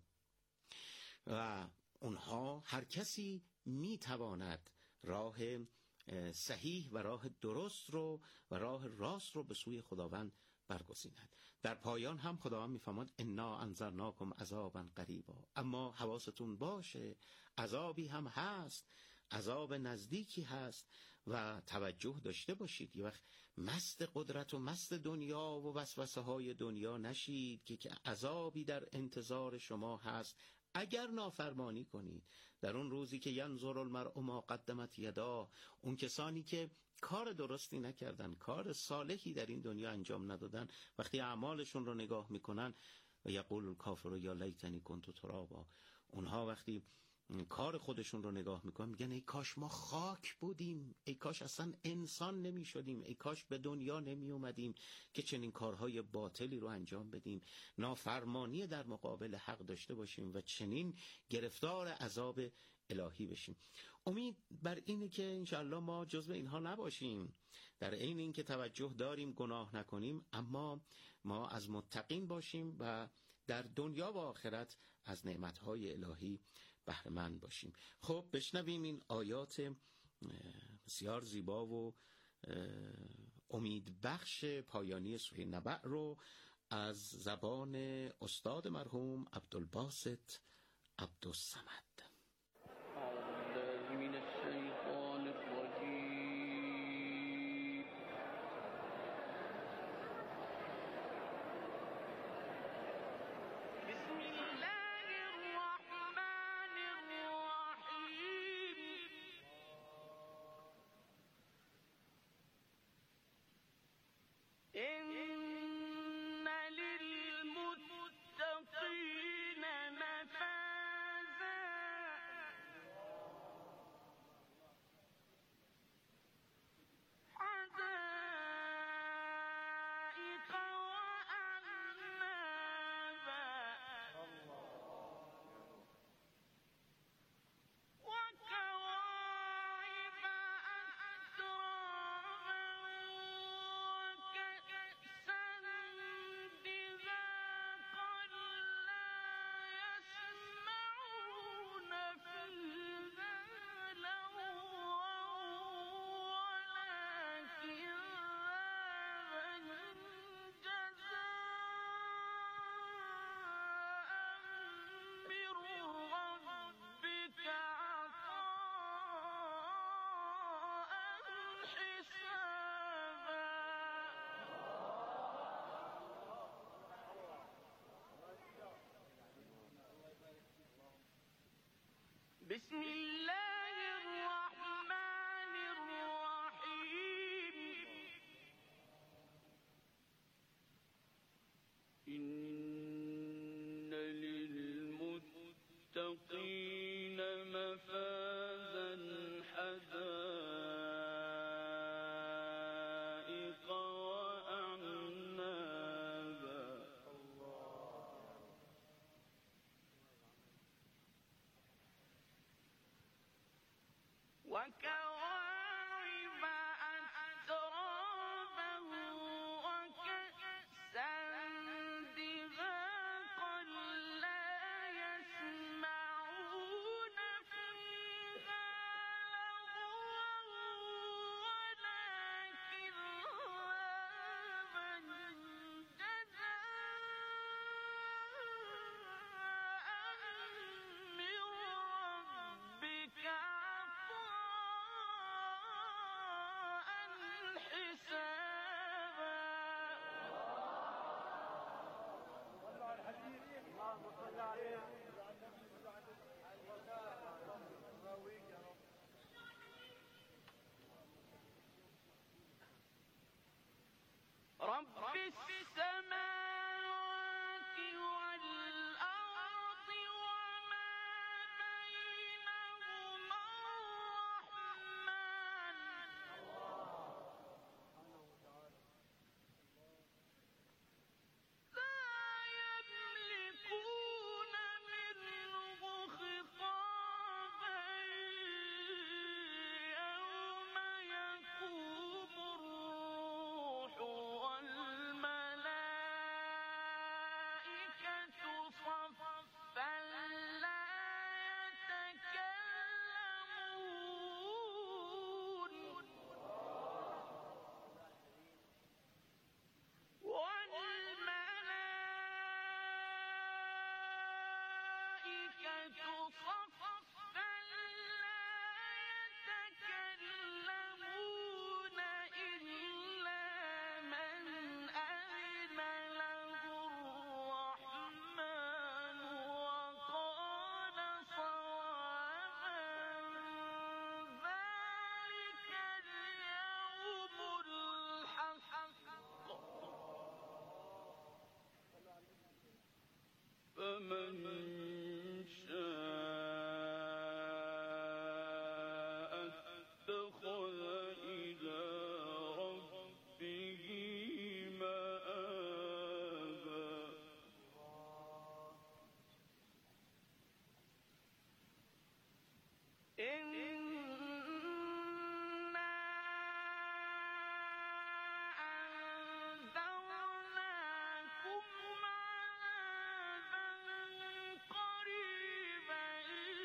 و اونها هر کسی میتواند راه صحیح و راه درست رو و راه راست رو به سوی خداوند برگزیند. در پایان هم خداوند میفرماد انا انذرناکم عذابا قریبا. اما حواستون باشه عذابی هم هست، عذاب نزدیکی هست و توجه داشته باشید. یه وقت مست قدرت و مست دنیا و وسوسه های دنیا نشید که عذابی در انتظار شما هست اگر نافرمانی کنید. در اون روزی که ینظر المرء ما قدمت یدا، اون کسانی که کار درستی نکردن، کار صالحی در این دنیا انجام ندادن، وقتی اعمالشون رو نگاه میکنن و یقول الکافر یا لیتنی کنت ترابا، اونها وقتی کار خودشون رو نگاه میکنن میگن ای کاش ما خاک بودیم، ای کاش اصلا انسان نمی شدیم، ای کاش به دنیا نمی اومدیم که چنین کارهای باطلی رو انجام بدیم، نافرمانی در مقابل حق داشته باشیم و چنین گرفتار عذاب الهی بشیم. امید بر اینه که انشالله ما جزو اینها نباشیم، در عین این که توجه داریم گناه نکنیم، اما ما از متقین باشیم و در دنیا و آخرت از نعمتهای الهی بهره‌مند باشیم. خب بشنویم این آیات بسیار زیبا و امید بخش پایانی سوره نبأ رو از زبان استاد مرحوم عبدالباسط عبدالصمد. بسم الله الرحمن الرحيم إن للمتقين مفازا حدائق وأعنابا وكواعب أترابا وكأسا دهاقا لا يسمعون فيها لغوا ولا كذابا جزاء من ربك رب السماوات والأرض وما بينهما الرحمن لا يملكون منه خطابا يوم يقوم الروح والملائكة صفا لا يتكلمون والملائكة صفا لا يتكلمون إلا من أذن له الرحمن وقال صوابا ذلك اليوم الحق فمن شاء اتخذ إلى ربه مآبا إنا أنذرناكم عذابا قريبا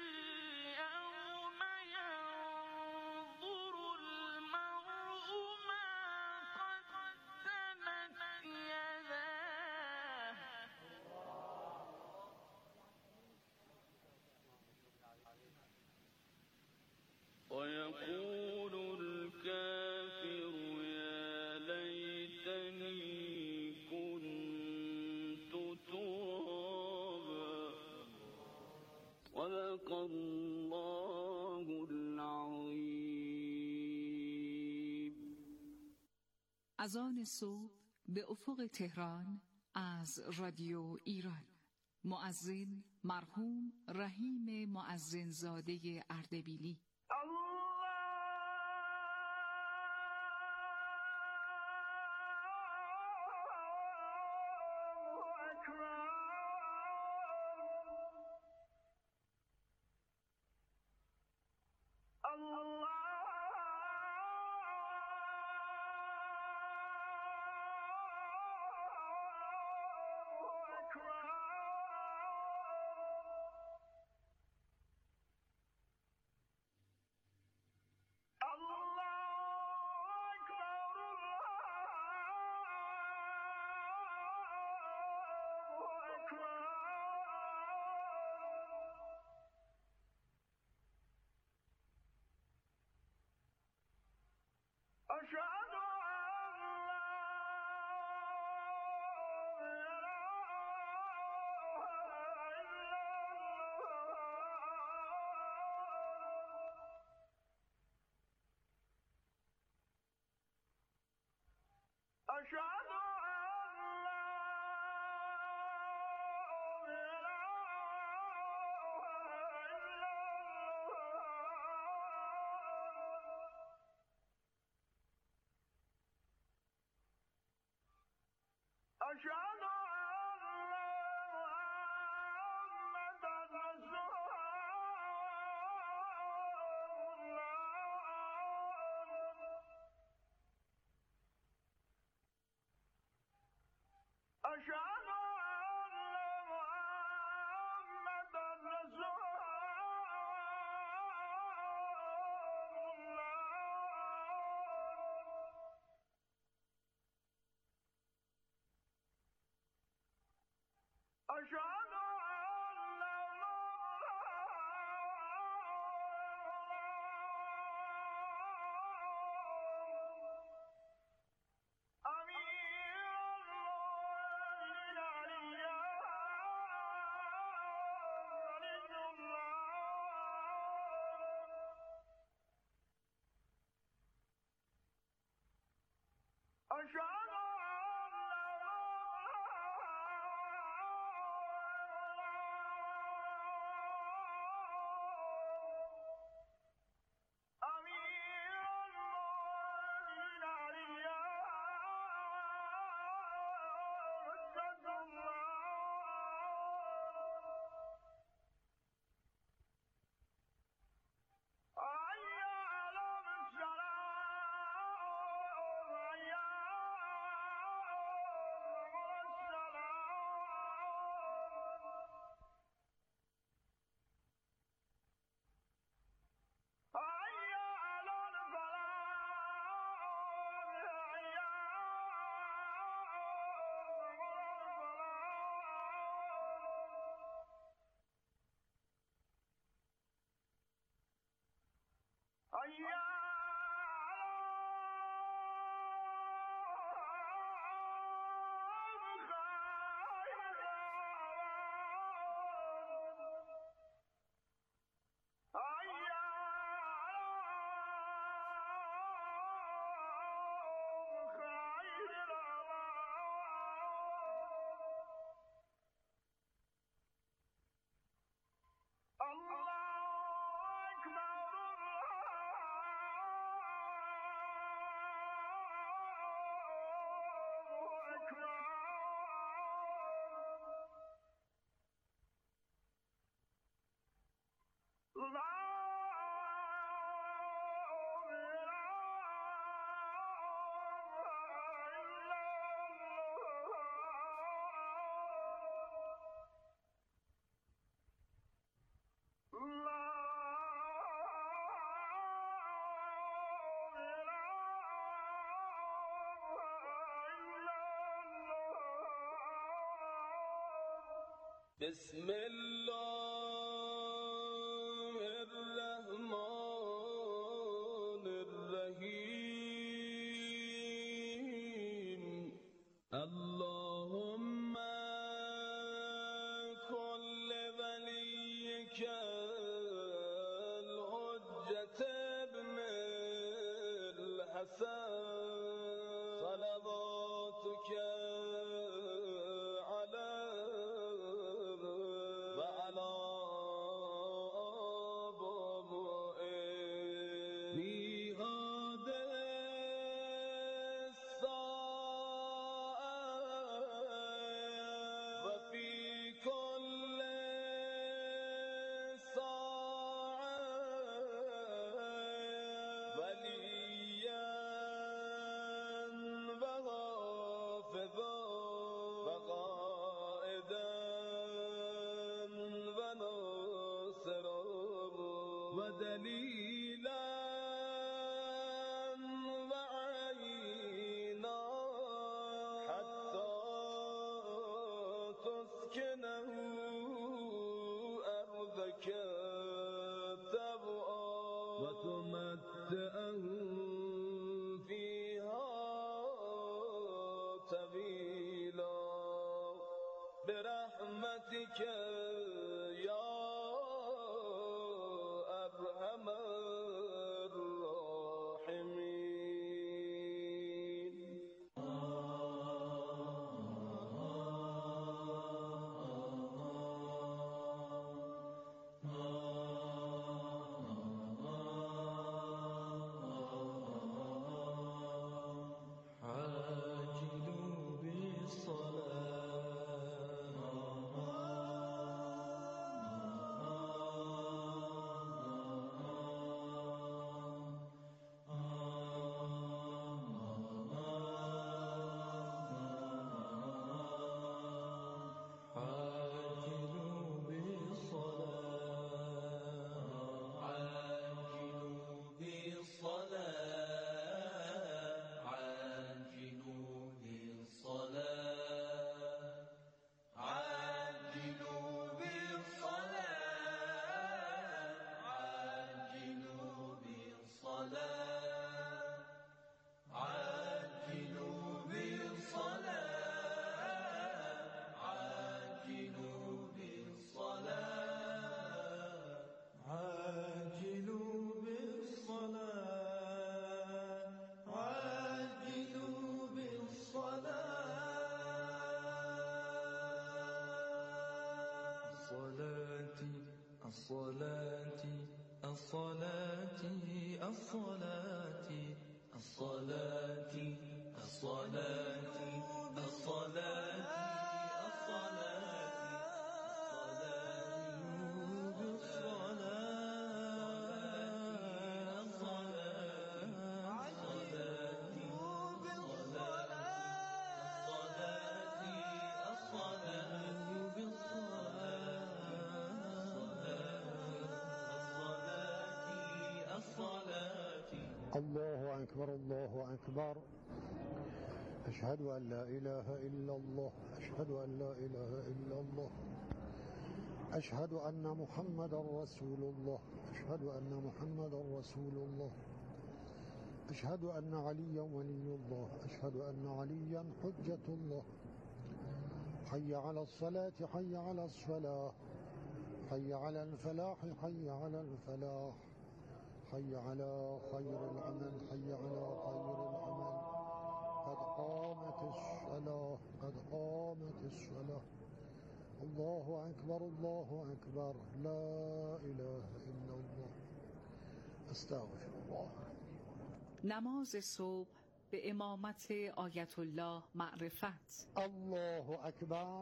يوم ينظر المرء ما قدمت يداه ويقول الكافر يا ليتني كنت ترابا صدق الله العظيم. اذان صبح به افق تهران از رادیو ایران. مؤذن مرحوم رحیم مؤذنزاده اردبیلی. بسم الله الرحمن الرحیم اللهم كل وليك الحجة ابن الحسن صلواتك على دليلا وعينا حتى تسكنه أرضك تبعا وتمتعه فيها طويلا برحمتك يا أرحم الراحمين. عاجلوا الله أكبر الله أكبر. أشهد أن لا إله إلا الله، أشهد أن لا إله إلا الله، أشهد أن محمد رسول الله، أشهد أن محمد رسول الله، أشهد أن عليا ولي الله، أشهد أن عليا حجة الله. حي على الصلاة، حي على الصلاة، حي على الفلاح، حي على الفلاح، حي على خير العمل، حي على خير العمل. قد قامت الصلاة، قد قامت الصلاة. الله أكبر الله أكبر. لا إله إلا الله. استغفر الله. نماز صبح به امامت آیت الله معرفت. الله أكبر.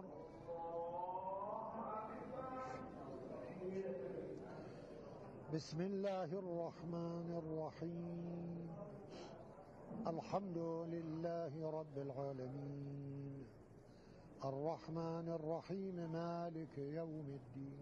بسم الله الرحمن الرحيم. الحمد لله رب العالمين، الرحمن الرحيم، مالك يوم الدين.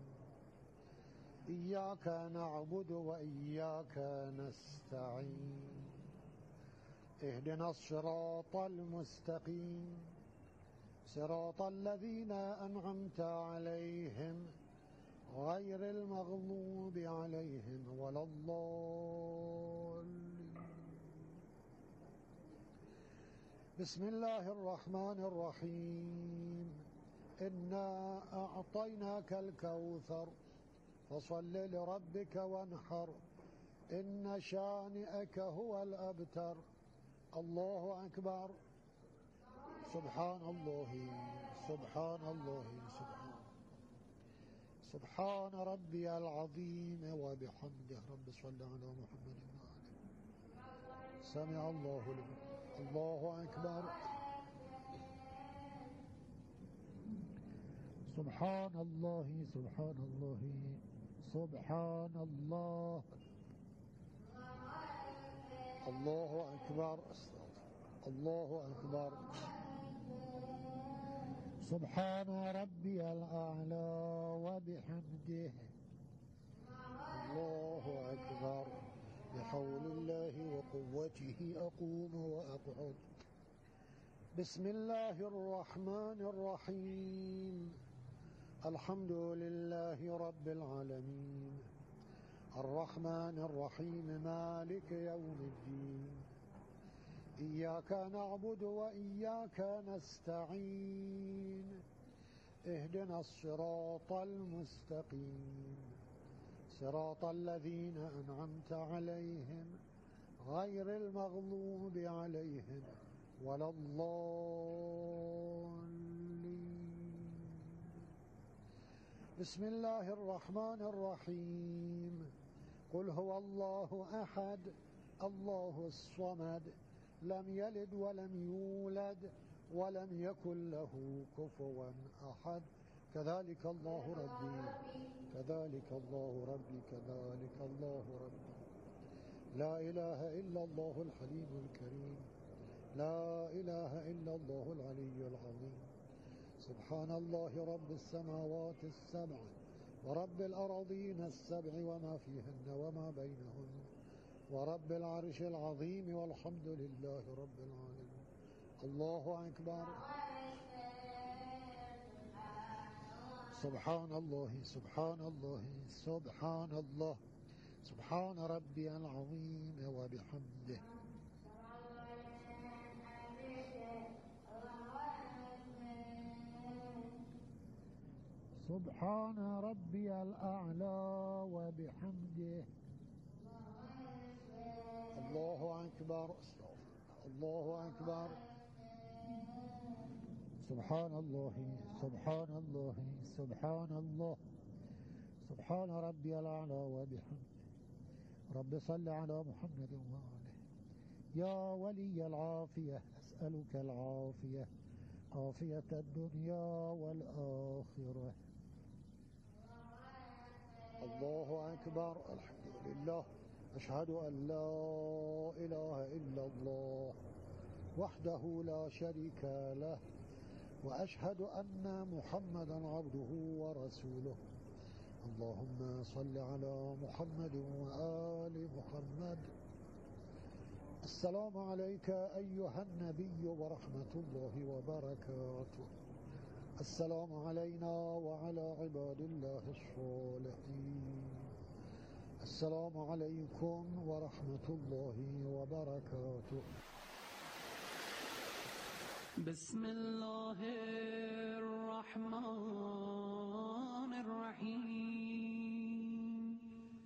إياك نعبد وإياك نستعين. اهدنا الصراط المستقيم، صراط الذين أنعمت عليهم غير المغضوب عليهم ولا الضالين. بسم الله الرحمن الرحيم. إنا أعطيناك الكوثر فصل لربك وانحر إن شانئك هو الأبتر. الله أكبر. سبحان الله سبحان الله سبحان ربي العظيم وبحمده. رب صل على محمد وآله. سمع الله لمن. الله أكبر. سبحان الله سبحان الله سبحان الله. الله أكبر. الله أكبر. سبحان ربي الأعلى وبحمده. الله أكبر. بحول الله وقوته أقوم وأقعد. بسم الله الرحمن الرحيم. الحمد لله رب العالمين الرحمن الرحيم مالك يوم الدين. إياك نعبد وإياك نستعين. اهدنا الصراط المستقيم صراط الذين أنعمت عليهم غير المغضوب عليهم ولا الضالين. بسم الله الرحمن الرحيم. قل هو الله أحد الله الصمد لم يلد ولم يولد ولم يكن له كفوا أحد. كذلك الله ربي كذلك الله ربي كذلك الله ربي. لا إله إلا الله الحليم الكريم. لا إله إلا الله العلي العظيم. سبحان الله رب السماوات السبع ورب الأراضين السبع وما فيهن وما بينهن ورب العرش العظيم والحمد لله رب العالمين. الله أكبر. سبحان الله سبحان الله سبحان الله سبحان ربي العظيم وبحمده. سبحان ربي الأعلى وبحمده. الله أكبر. الله أكبر. سبحان الله سبحان الله سبحان الله سبحان ربي الأعلى وبحمده. رب صل على محمد وآله. يا ولي العافية أسألك العافية عافية الدنيا والآخرة. الله أكبر. الحمد لله. أشهد أن لا إله إلا الله وحده لا شريك له وأشهد أن محمدا عبده ورسوله. اللهم صل على محمد وآل محمد. السلام عليك أيها النبي ورحمة الله وبركاته. السلام علينا وعلى عباد الله الصالحين. السلام عليكم ورحمة الله وبركاته. بسم الله الرحمن الرحيم.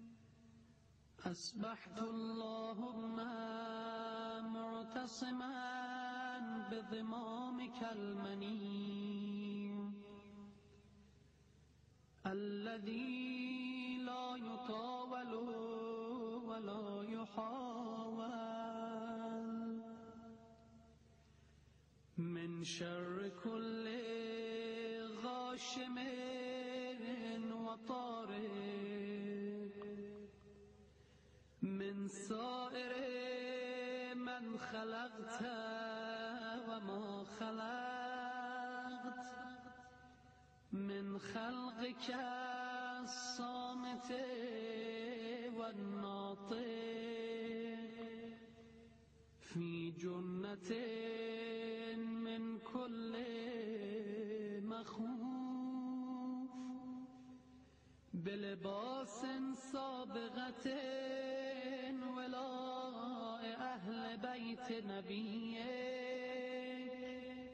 أصبحت اللهم معتصما بضمامك المنين الذي لا يطاول ولا يحاول من شر كل غاشم وطارق من سائر من خلقت وما خلقت من خلقك الصامت والناطق في جنة من كل مخوف بلباس سابغة ولاء أهل بيت نبيه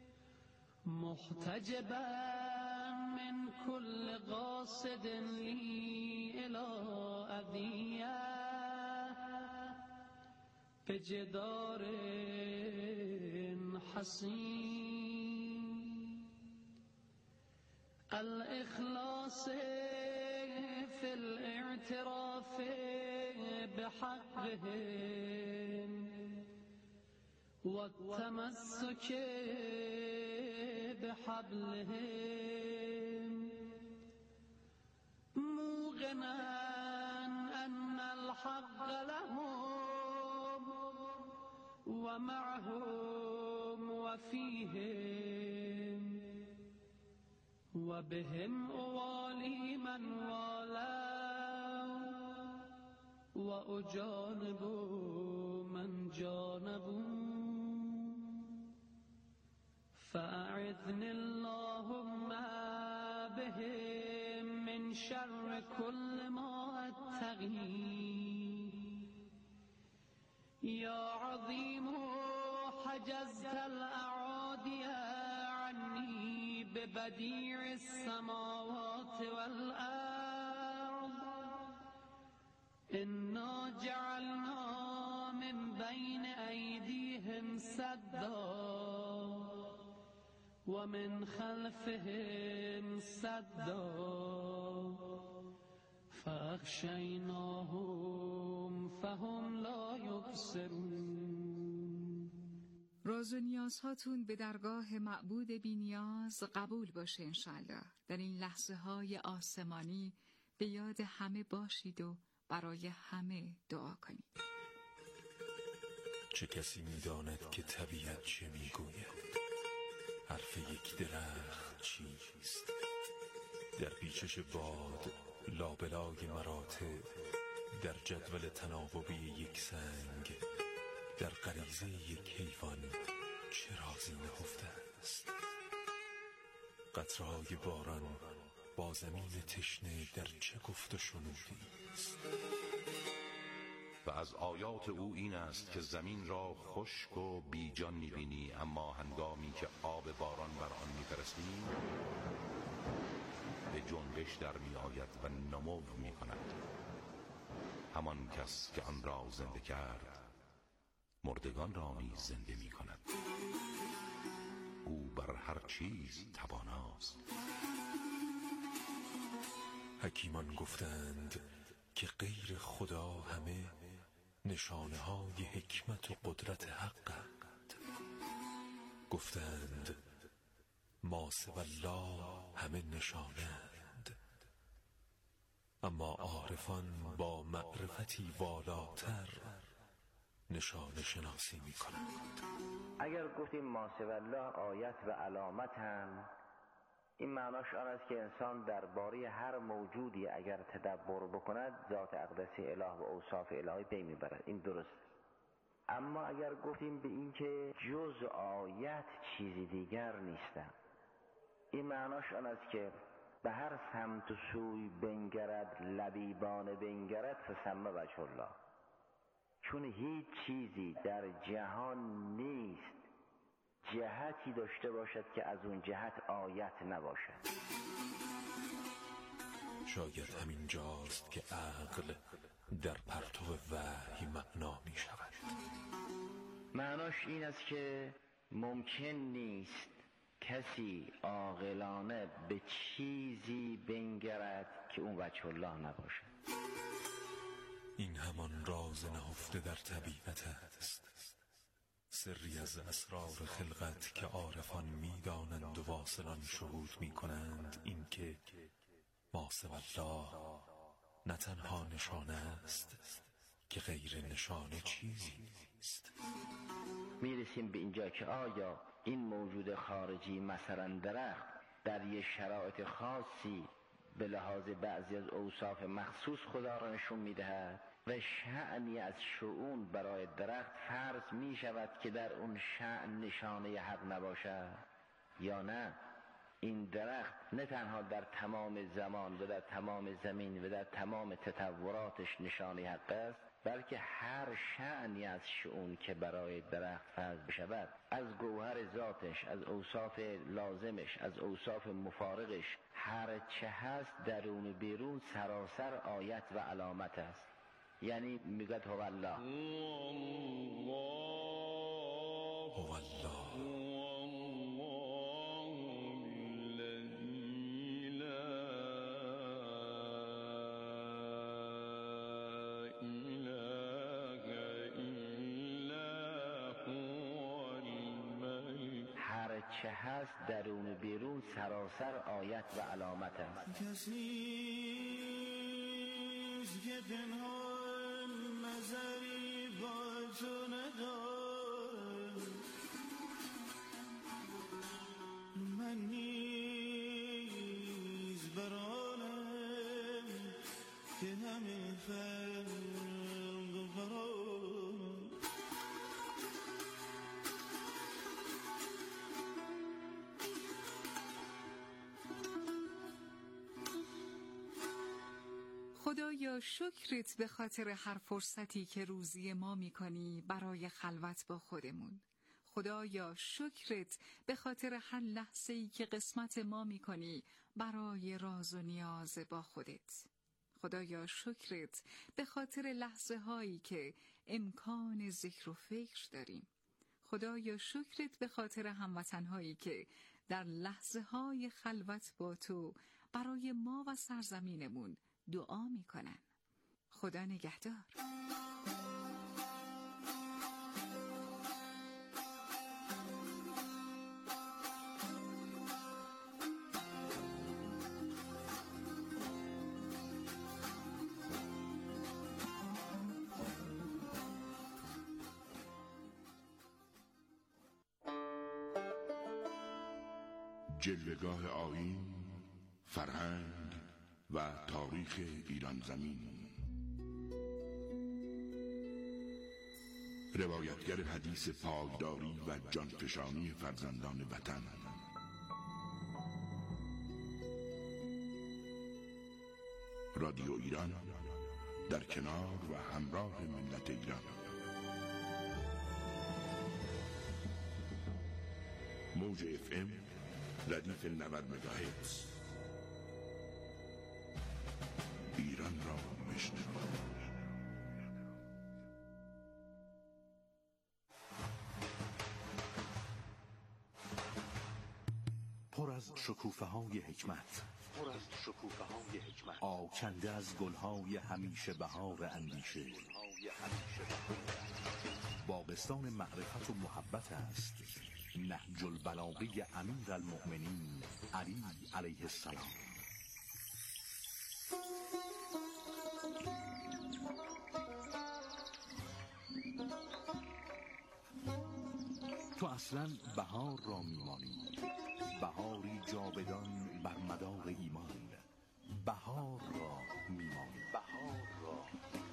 محتجبا من كل قاصد لي إلى أذية بجدار حصين الإخلاص في الاعتراف بحقهم والتمسك بحبلهم موقنا أن الحق لهم ومعهم وفيهم وبهم أوالي من والاه وأجانب من جانبوا فأعذني اللهم بهم من شر كل ما أتقي يا عظيم حجزت الأعادي عني ببديع السماوات والأرض إنا جعلنا من بين أيديهم سدا ومن خلفهم سدا فأغشيناهم فهم لا يبصرون. راز و نیازهاتون به درگاه معبود بی نیاز قبول باشه انشالله. در این لحظه های آسمانی به یاد همه باشید و برای همه دعا کنید. چه کسی می‌داند که طبیعت چه می‌گوید؟ حرف یک درخت چیست؟ در پیچش باد لابلای مراتب، در جدول تناوبی یک سنگ، در غریزه یک حیوان چه رازی نهفته است؟ قطره‌های باران با زمین تشنه در چه گفت و شنودی است؟ و از آیات او این است که زمین را خشک و بیجان می‌بینی، اما هنگامی که آب باران بر آن می‌فرستی به جنبش در می‌آید و نمو می‌کند. همان کس که آن را زنده کرد مردگان را نیز زنده می‌کند. او بر هر چیز تواناست. حکیمان گفتند که غیر خدا همه نشانه های حکمت و قدرت حقند. گفتند ما سوی الله همه نشانند، اما عارفان با معرفتی والاتر نشانه شناسی می کنند. اگر گفتیم ما سوی الله آیت و علامت هم، این معناش آن است که انسان درباره هر موجودی اگر تدبر بکند ذات اقدسی اله و اوصاف الهی پی میبرد. این درست. اما اگر گفتیم به این که جز آیت چیزی دیگر نیستم، این معناش آن است که به هر سمت و سوی بنگرد لبیبان بنگرد فسمه وجه الله، چون هیچ چیزی در جهان نیست جهتی داشته باشد که از اون جهت آیت نباشد. شاید همین جاست که عقل در پرتو وحی معنا می شود. معناش این است که ممکن نیست کسی عاقلانه به چیزی بنگرد که اون وجه الله نباشد. این همان راز نهفته در طبیعت است، سری از اسرار خلقت که عارفان می‌دانند و واصلان شهود می‌کنند. این که ما سوی الله نه تنها نشانه است که غیر نشانه چیزی نیست. میرسیم به اینجا که آیا این موجود خارجی مثلا درخت در یک شرایط خاصی به لحاظ بعضی از اوصاف مخصوص خدا را نشون می‌دهد و شأنی از شؤون برای درخت فرض می شود که در اون شأن نشانه حق نباشد، یا نه این درخت نه تنها در تمام زمان و در تمام زمین و در تمام تطوراتش نشانه حق است، بلکه هر شأنی از شؤون که برای درخت فرض بشود، از گوهر ذاتش، از اوصاف لازمش، از اوصاف مفارقش، هر چه هست درون و بیرون سراسر آیت و علامت است. یعنی میگد هو الله، هو الله الذي لا اله الا هو الملك. هر چه هست درون و بیرون سراسر آیت و علامت است. کسیست که پنهان نظری با تو ندارم، من نیز برانم که همه فرق خدایا شکرت به خاطر هر فرصتی که روزی ما می‌کنی برای خلوت با خودمون. خدایا شکرت به خاطر هر لحظه‌ای که قسمت ما می‌کنی برای راز و نیاز با خودت. خدایا شکرت به خاطر لحظه‌هایی که امکان ذکر و فکر داریم. خدایا شکرت به خاطر هموطن‌هایی که در لحظه‌های خلوت با تو برای ما و سرزمینمون دعا می‌کنن. خدا نگهدار. جلوه‌گاه آیین، فرهنگ و تاریخ ایران زمین. روایتگر حدیث پایداری و جانفشانی فرزندان وطن. رادیو ایران در کنار و همراه ملت ایران. موج FM ردیف 90 مگاهرتز. ایران را بشنو. پر از شکوفه‌های حکمت، آکنده از گل‌های همیشه بهار اندیشه. باغستان معرفت و محبت است نهج البلاغه امیر المؤمنین علی علیه السلام. تو اصلا بهار را میمانی، بهاری جاودان بر مدار ایمان. بهار را میمانی، بهار را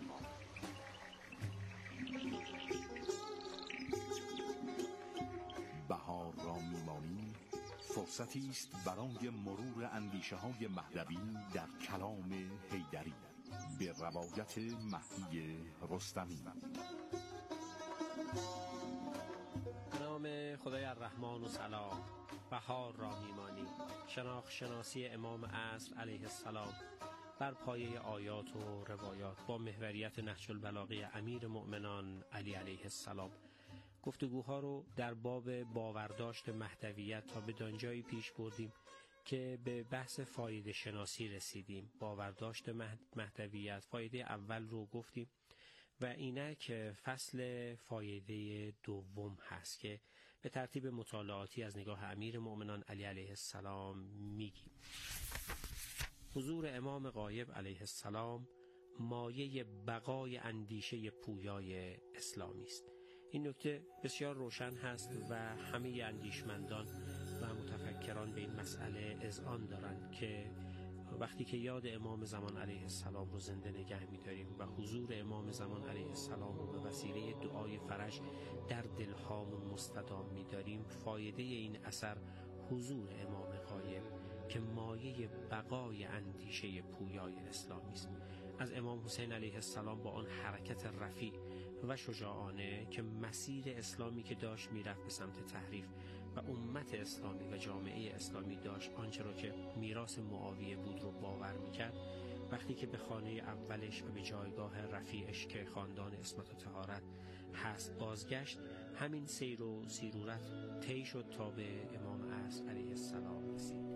بهار را میمانی. فرصتی است برای مرور اندیشه های مهدوی در کلام حیدری به روایت مهدی رستمی. نام خدای الرحمن و سلام. بهار را میمانی، شناخت شناسی امام عصر علیه السلام بر پایه آیات و روایات با محوریت نهج البلاغه امیر مؤمنان علی علیه السلام. گفتگوها رو در باب باورداشت مهدویت تا به دانجایی پیش بردیم که به بحث فایده شناسی رسیدیم. باورداشت مهدویت، فایده اول رو گفتیم و اینک فصل فایده دوم هست که به ترتیب مطالعاتی از نگاه امیر مؤمنان علی علیه السلام میگیم. حضور امام غایب علیه السلام مایه بقای اندیشه پویای اسلامی است. این نکته بسیار روشن هست و همه اندیشمندان و متفکران به این مسئله اذعان دارند که وقتی که یاد امام زمان علیه السلام رو زنده نگه می‌داریم و حضور امام زمان علیه السلام رو به وسیله دعای فرج در دلهامون مستدام می‌داریم، فایده این اثر حضور امام غایب که مایه بقای اندیشه پویای اسلامی است. از امام حسین علیه السلام با آن حرکت رفیع و شجاعانه که مسیر اسلامی که داشت میرفت به سمت تحریف و امت اسلامی و جامعه اسلامی داشت آنچه را که میراث معاویه بود رو باور میکرد، وقتی که به خانه اولش و به جایگاه رفیعش که خاندان عصمت و طهارت هست بازگشت، همین سیر و سیرورت طی شد تا به امام عصر علیه السلام رسید.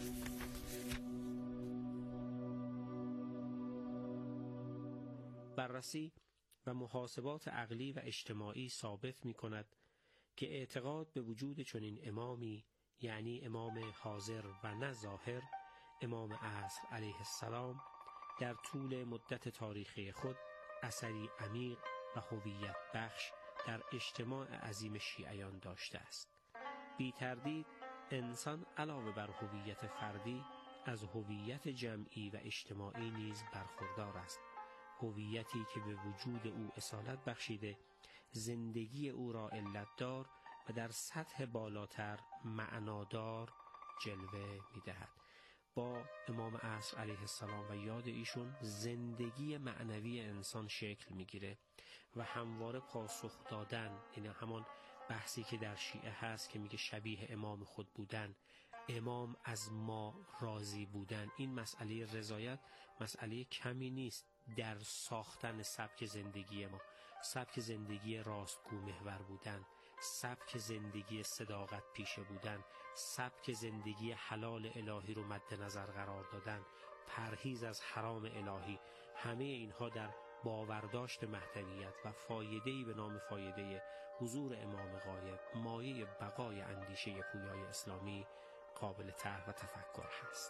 بررسی و محاسبات عقلی و اجتماعی ثابت می کند که اعتقاد به وجود چنین امامی، یعنی امام حاضر و نه ظاهر، امام عصر علیه السلام، در طول مدت تاریخی خود اثری عمیق و هویت بخش در اجتماع عظیم شیعیان داشته است. بی تردید انسان علاوه بر هویت فردی از هویت جمعی و اجتماعی نیز برخوردار است، هویتی که به وجود او اصالت بخشیده، زندگی او را علتدار و در سطح بالاتر معنادار جلوه می‌دهد. با امام عصر علیه السلام و یاد ایشون زندگی معنوی انسان شکل میگیره و همواره پاسخ دادن، این همان بحثی که در شیعه هست که میگه شبیه امام خود بودن، امام از ما راضی بودن. این مسئله رضایت مسئله کمی نیست در ساختن سبک زندگی ما، سبک زندگی راستگو محور بودن، سبک زندگی صداقت پیشه بودن، سبک زندگی حلال الهی رو مد نظر قرار دادن، پرهیز از حرام الهی. همه اینها در باورداشت مهدویت و فایده‌ای به نام فایده حضور امام غایب، مایه بقای اندیشه پویای اسلامی، قابل طرح و تفکر هست.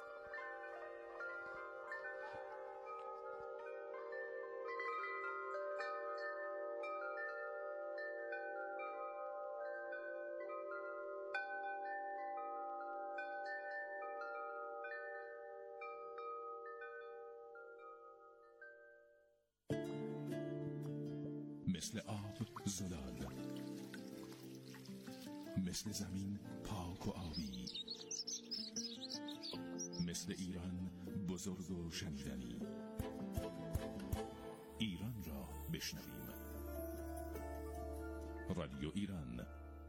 مثل آب زلال، مثل زمین پاک و آبی، مثل ایران بزرگ و شنیدنی. ایران را بشنویم. رادیو ایران.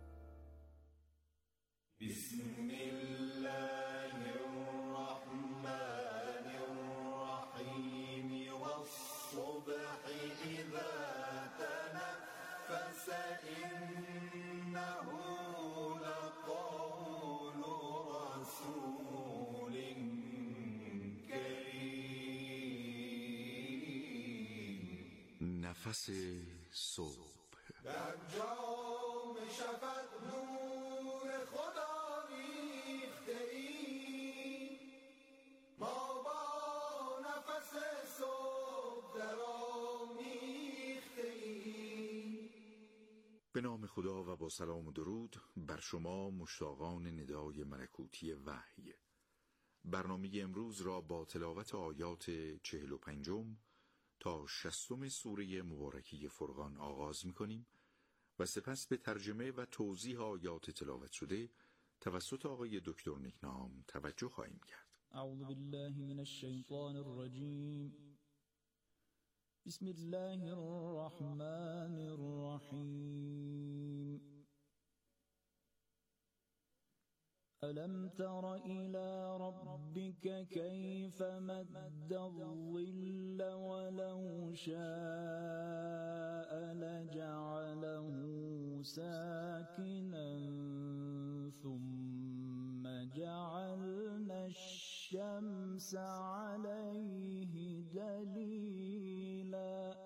بسم الله الرحمن الرحیم والصبح اذا تنفس انه لقول رسول کریم. نفس صبح در جام شفق نور خدا ریخته ایم، ما با نفس صبح درآمیخته ایم. به نام خدا و با سلام و درود بر شما مشتاقان ندای ملکوتی وحی. برنامه امروز را با تلاوت آیات 45 تا 60 سوره مبارکه فرقان آغاز می‌کنیم و سپس به ترجمه و توضیح آیات تلاوت شده توسط آقای دکتر نیکنام توجه خواهیم کرد. اعوذ بالله من الشیطان الرجیم. بسم الله الرحمن الرحیم. ألم تر إلى ربك كيف مد الظل ولو شاء لجعله ساكنا ثم جعلنا الشمس عليه دليلا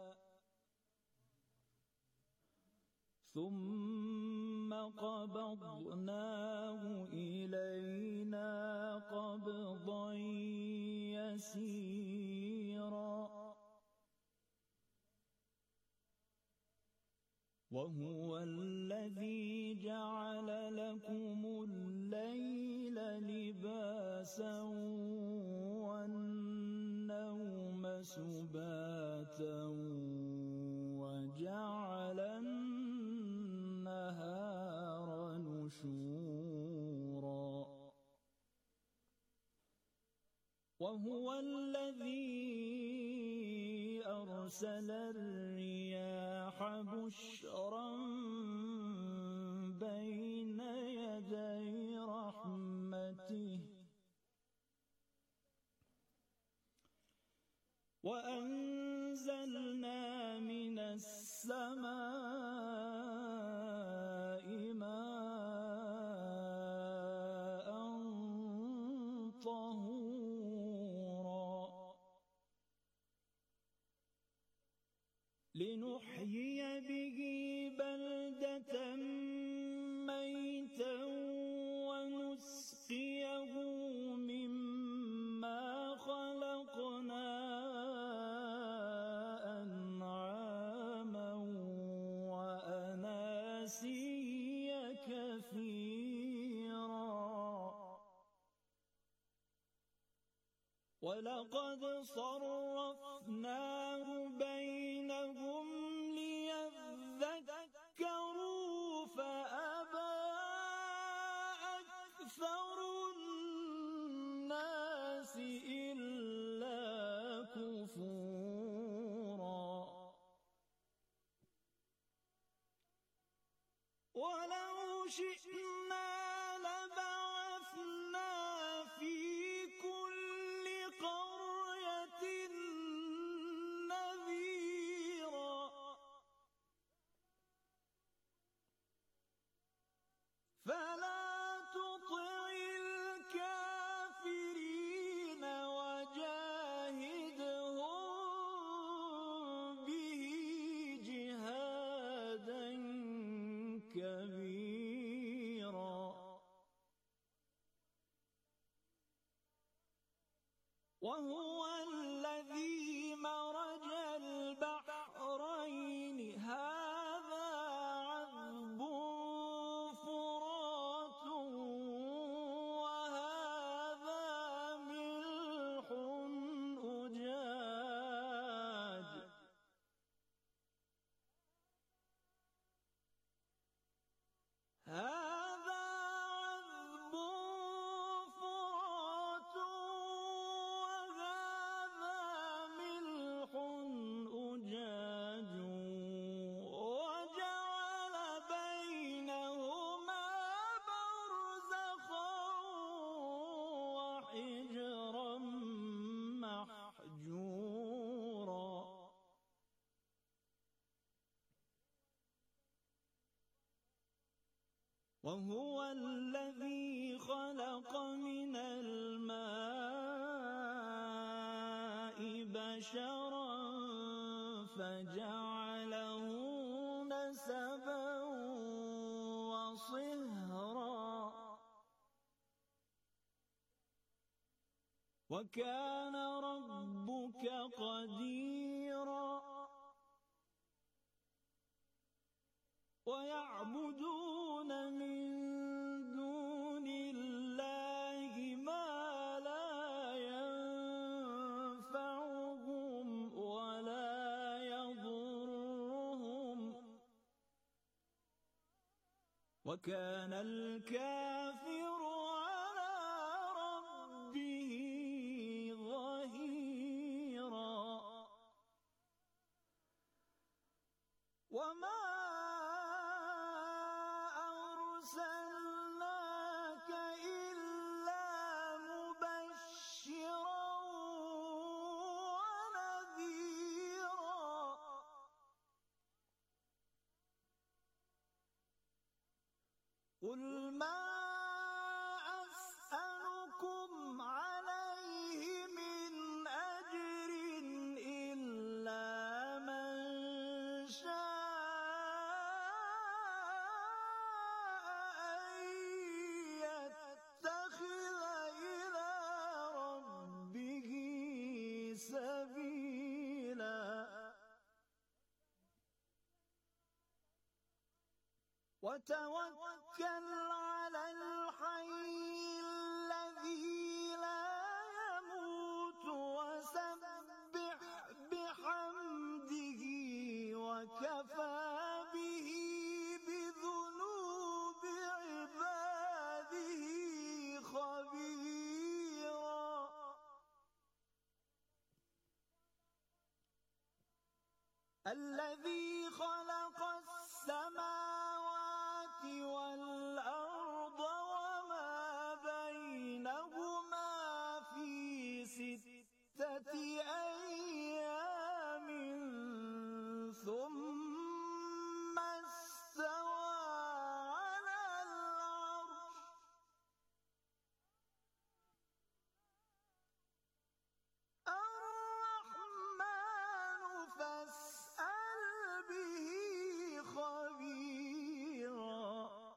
ثم قبضناه إلينا قبضا يسيرا وهو الذي جعل لكم الليل لباسا والنوم سباتا وجعل النهار نشورا وهو الذي أرسل الرياح بشرا بين يدي رحمته وأنزلنا من السماء ماء طهورا لنحيي به بلدة ميتا ونسقيه مما خلقنا أنعاما وأناسيا كثيرا ولقد صرفناه بينهم ليذكروا فأبى أكثر الناس وهو الذي مرج البحرين هذا عذب فرات وهذا ملح أجاج هذا عذب فرات وهذا ملح أجاج وجعل بينهما برزخا وحجرا محجورا وهو الذي خلق من الماء بشرا فجعله نسبا وصهرا وكان ربك قديرا ويعبدون من دون الله ما لا ينفعهم ولا يضرهم وكان الكافر على ربه ظهيرا وما أرسلناك إلا مبشرا ونذيرا قل ما أسألكم عليه من أجر إلا من شاء أن يتخذ إلى ربه سبيلا وتوكل على الحي الذي لا يموت وسبح بحمده وكفى به بذنوب عباده خبيرا الذي خلق السماوات والأرض وما بينهما في 6 أيام ثم استوى على العرش الرحمن فاسأل به خبيرا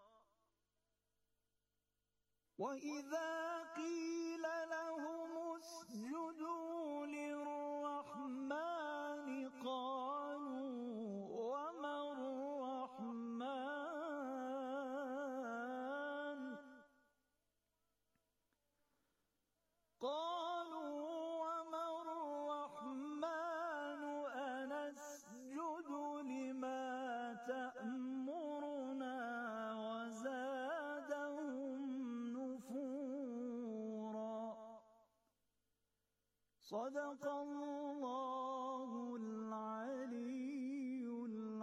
وإذا قيل لهم اسجدوا للرحمن قالوا وما الرحمن قالوا وما الرحمن أنسجد لما تأمرنا وزادهم نفورا صدق الله العلي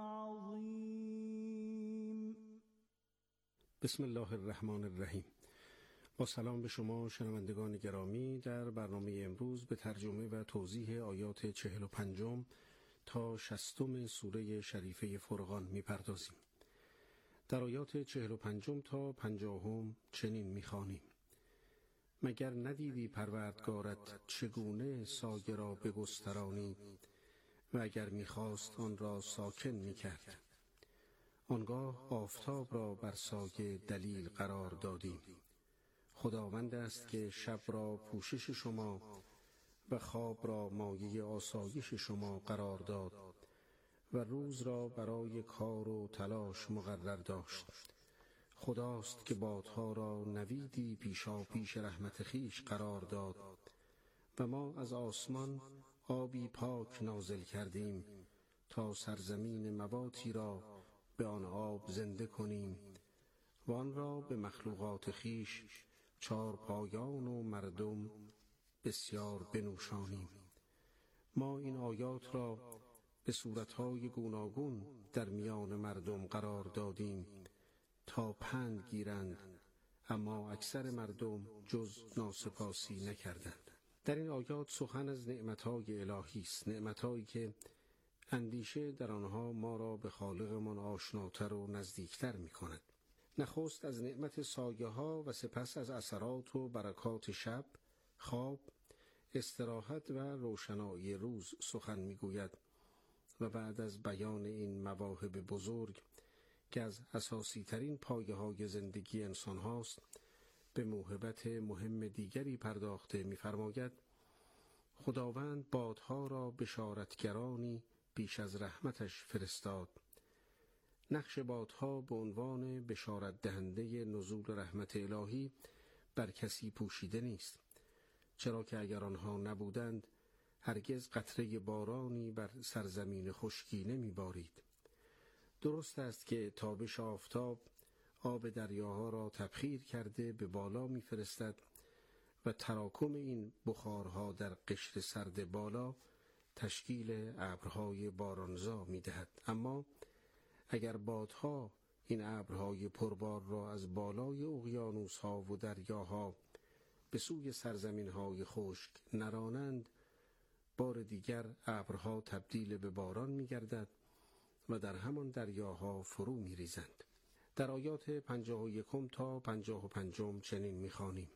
العظيم. بسم الله الرحمن الرحیم. با سلام به شما شنوندگان گرامی، در برنامه امروز به ترجمه و توضیح آیات 45 تا 60 سوره شریفه فرقان می‌پردازیم. در آیات 45 تا 50 چنین می‌خوانیم: مگر ندیدی پروردگارت چگونه سایه را بگسترانید و اگر می‌خواست آن را ساکن می‌کرد، آنگاه آفتاب را بر سایه دلیل قرار دادیم. خداوند است که شب را پوشش شما و خواب را مایه آسایش شما قرار داد و روز را برای کار و تلاش مقرر داشت. خداست که بادها را نویدی پیشا پیش رحمت خیش قرار داد و ما از آسمان آبی پاک نازل کردیم تا سرزمین مواتی را به آن آب زنده کنیم و آن را به مخلوقات خیش چارپایان و مردم بسیار بنوشانیم. ما این آیات را به صورتهای گوناگون در میان مردم قرار دادیم تا پند گیرند، اما اکثر مردم جز ناسپاسی نکردند. در این آیات سخن از نعمتهای الهی است، نعمتهایی که اندیشه در آنها ما را به خالقمان آشناتر و نزدیکتر می کند. نخست از نعمت سایه ها و سپس از اثرات و برکات شب، خواب، استراحت و روشنایی روز سخن می گوید و بعد از بیان این مواهب بزرگ که از اساسی ترین پایه های زندگی انسان هاست به موهبت مهم دیگری پرداخته می فرماید خداوند بادها را بشارتگرانی بیش از رحمتش فرستاد. نقش بادها به عنوان بشارت دهنده نزول رحمت الهی بر کسی پوشیده نیست، چرا که اگر آنها نبودند هرگز قطره بارانی بر سرزمین خشکی نمی بارید. درست است که تابش آفتاب آب دریاها را تبخیر کرده به بالا می فرستد و تراکم این بخارها در قشر سرد بالا تشکیل ابرهای بارانزا می دهد. اما اگر بادها این ابرهای پربار را از بالای اقیانوسها و دریاها به سوی سرزمینهای خشک نرانند، بار دیگر ابرها تبدیل به باران می گردد و در همان دریاها فرو می ریزند. در آیات 51 تا 55 چنین می خوانیم: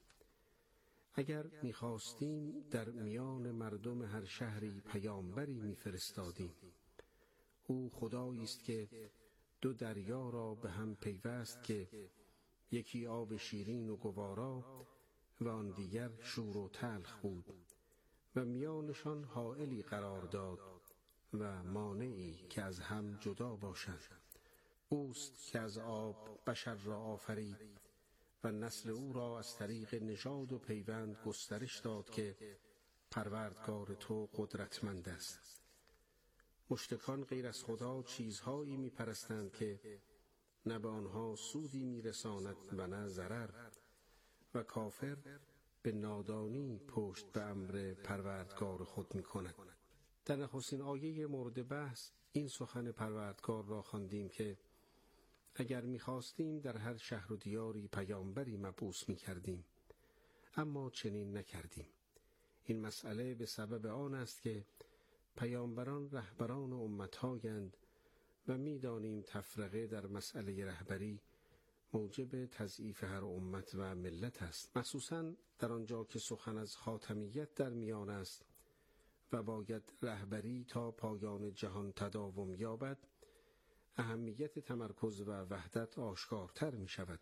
اگر می خواستیم در میان مردم هر شهری پیامبری می فرستادیم. او خدایی است که دو دریا را به هم پیوست که یکی آب شیرین و گوارا و آن دیگر شور و تلخ بود و میانشان حائلی قرار داد و مانعی که از هم جدا باشند. اوست که از آب بشر را آفرید و نسل او را از طریق نژاد و پیوند گسترش داد که پروردگار تو قدرتمند است. مشرکان غیر از خدا چیزهایی می پرستند که نه به آنها سودی می رساند و نه ضرر، و کافر به نادانی پشت به امر پروردگار خود می کند. در نخستین آیه مورد بحث این سخن پروردگار را خواندیم که اگر می خواستیم در هر شهر و دیاری پیامبری مبعوث می کردیم، اما چنین نکردیم. این مسئله به سبب آن است که پیامبران رهبران امت‌هایند و می دانیم تفرقه در مسئله رهبری موجب تضعیف هر امت و ملت است، مخصوصاً در آنجا که سخن از خاتمیت در میان است و باید رهبری تا پایان جهان تداوم یابد. اهمیت تمرکز و وحدت آشکارتر می شود.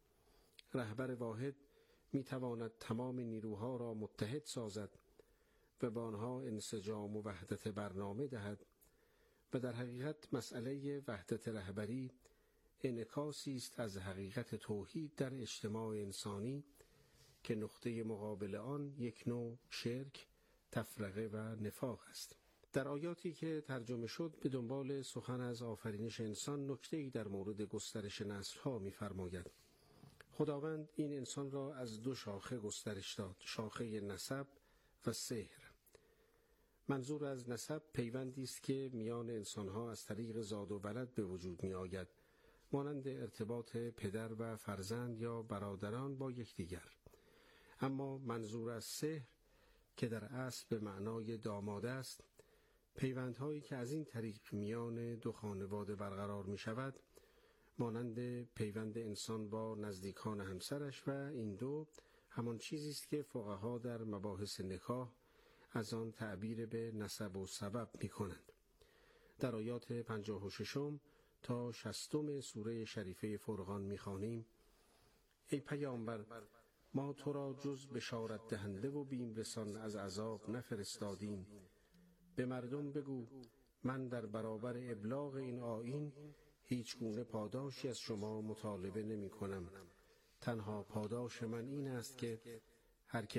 رهبر واحد می تواند تمام نیروها را متحد سازد و با آنها انسجام و وحدت برنامه دهد و در حقیقت مسئله وحدت رهبری انعکاسی است از حقیقت توحید در اجتماع انسانی که نقطه مقابل آن یک نوع شرک، تفرقه و نفاق است. در آیاتی که ترجمه شد به دنبال سخن از آفرینش انسان نکته‌ای در مورد گسترش نسل‌ها می‌فرماید. خداوند این انسان را از دو شاخه گسترش داد، شاخه نسب و سحر. منظور از نسب پیوندی است که میان انسان‌ها از طریق زاد و ولد به وجود می‌آید، مانند ارتباط پدر و فرزند یا برادران با یکدیگر. اما منظور از سحر که در اصل به معنای داماد است، پیوندهایی که از این طریق میان دو خانواده برقرار می شود، مانند پیوند انسان با نزدیکان همسرش و این دو همان چیزی است که فقها در مباحث نکاح از آن تعبیر به نسب و سبب می کنند. در آیات 56 تا 60 سوره شریفه فرقان می خوانیم: ای پیامبر، ما تو را جز بشارت دهنده و بیم رسان از عذاب نفرستادیم. به مردم بگو من در برابر ابلاغ این آیین هیچ گونه پاداشی از شما مطالبه نمی کنم. تنها پاداش من این است که هر که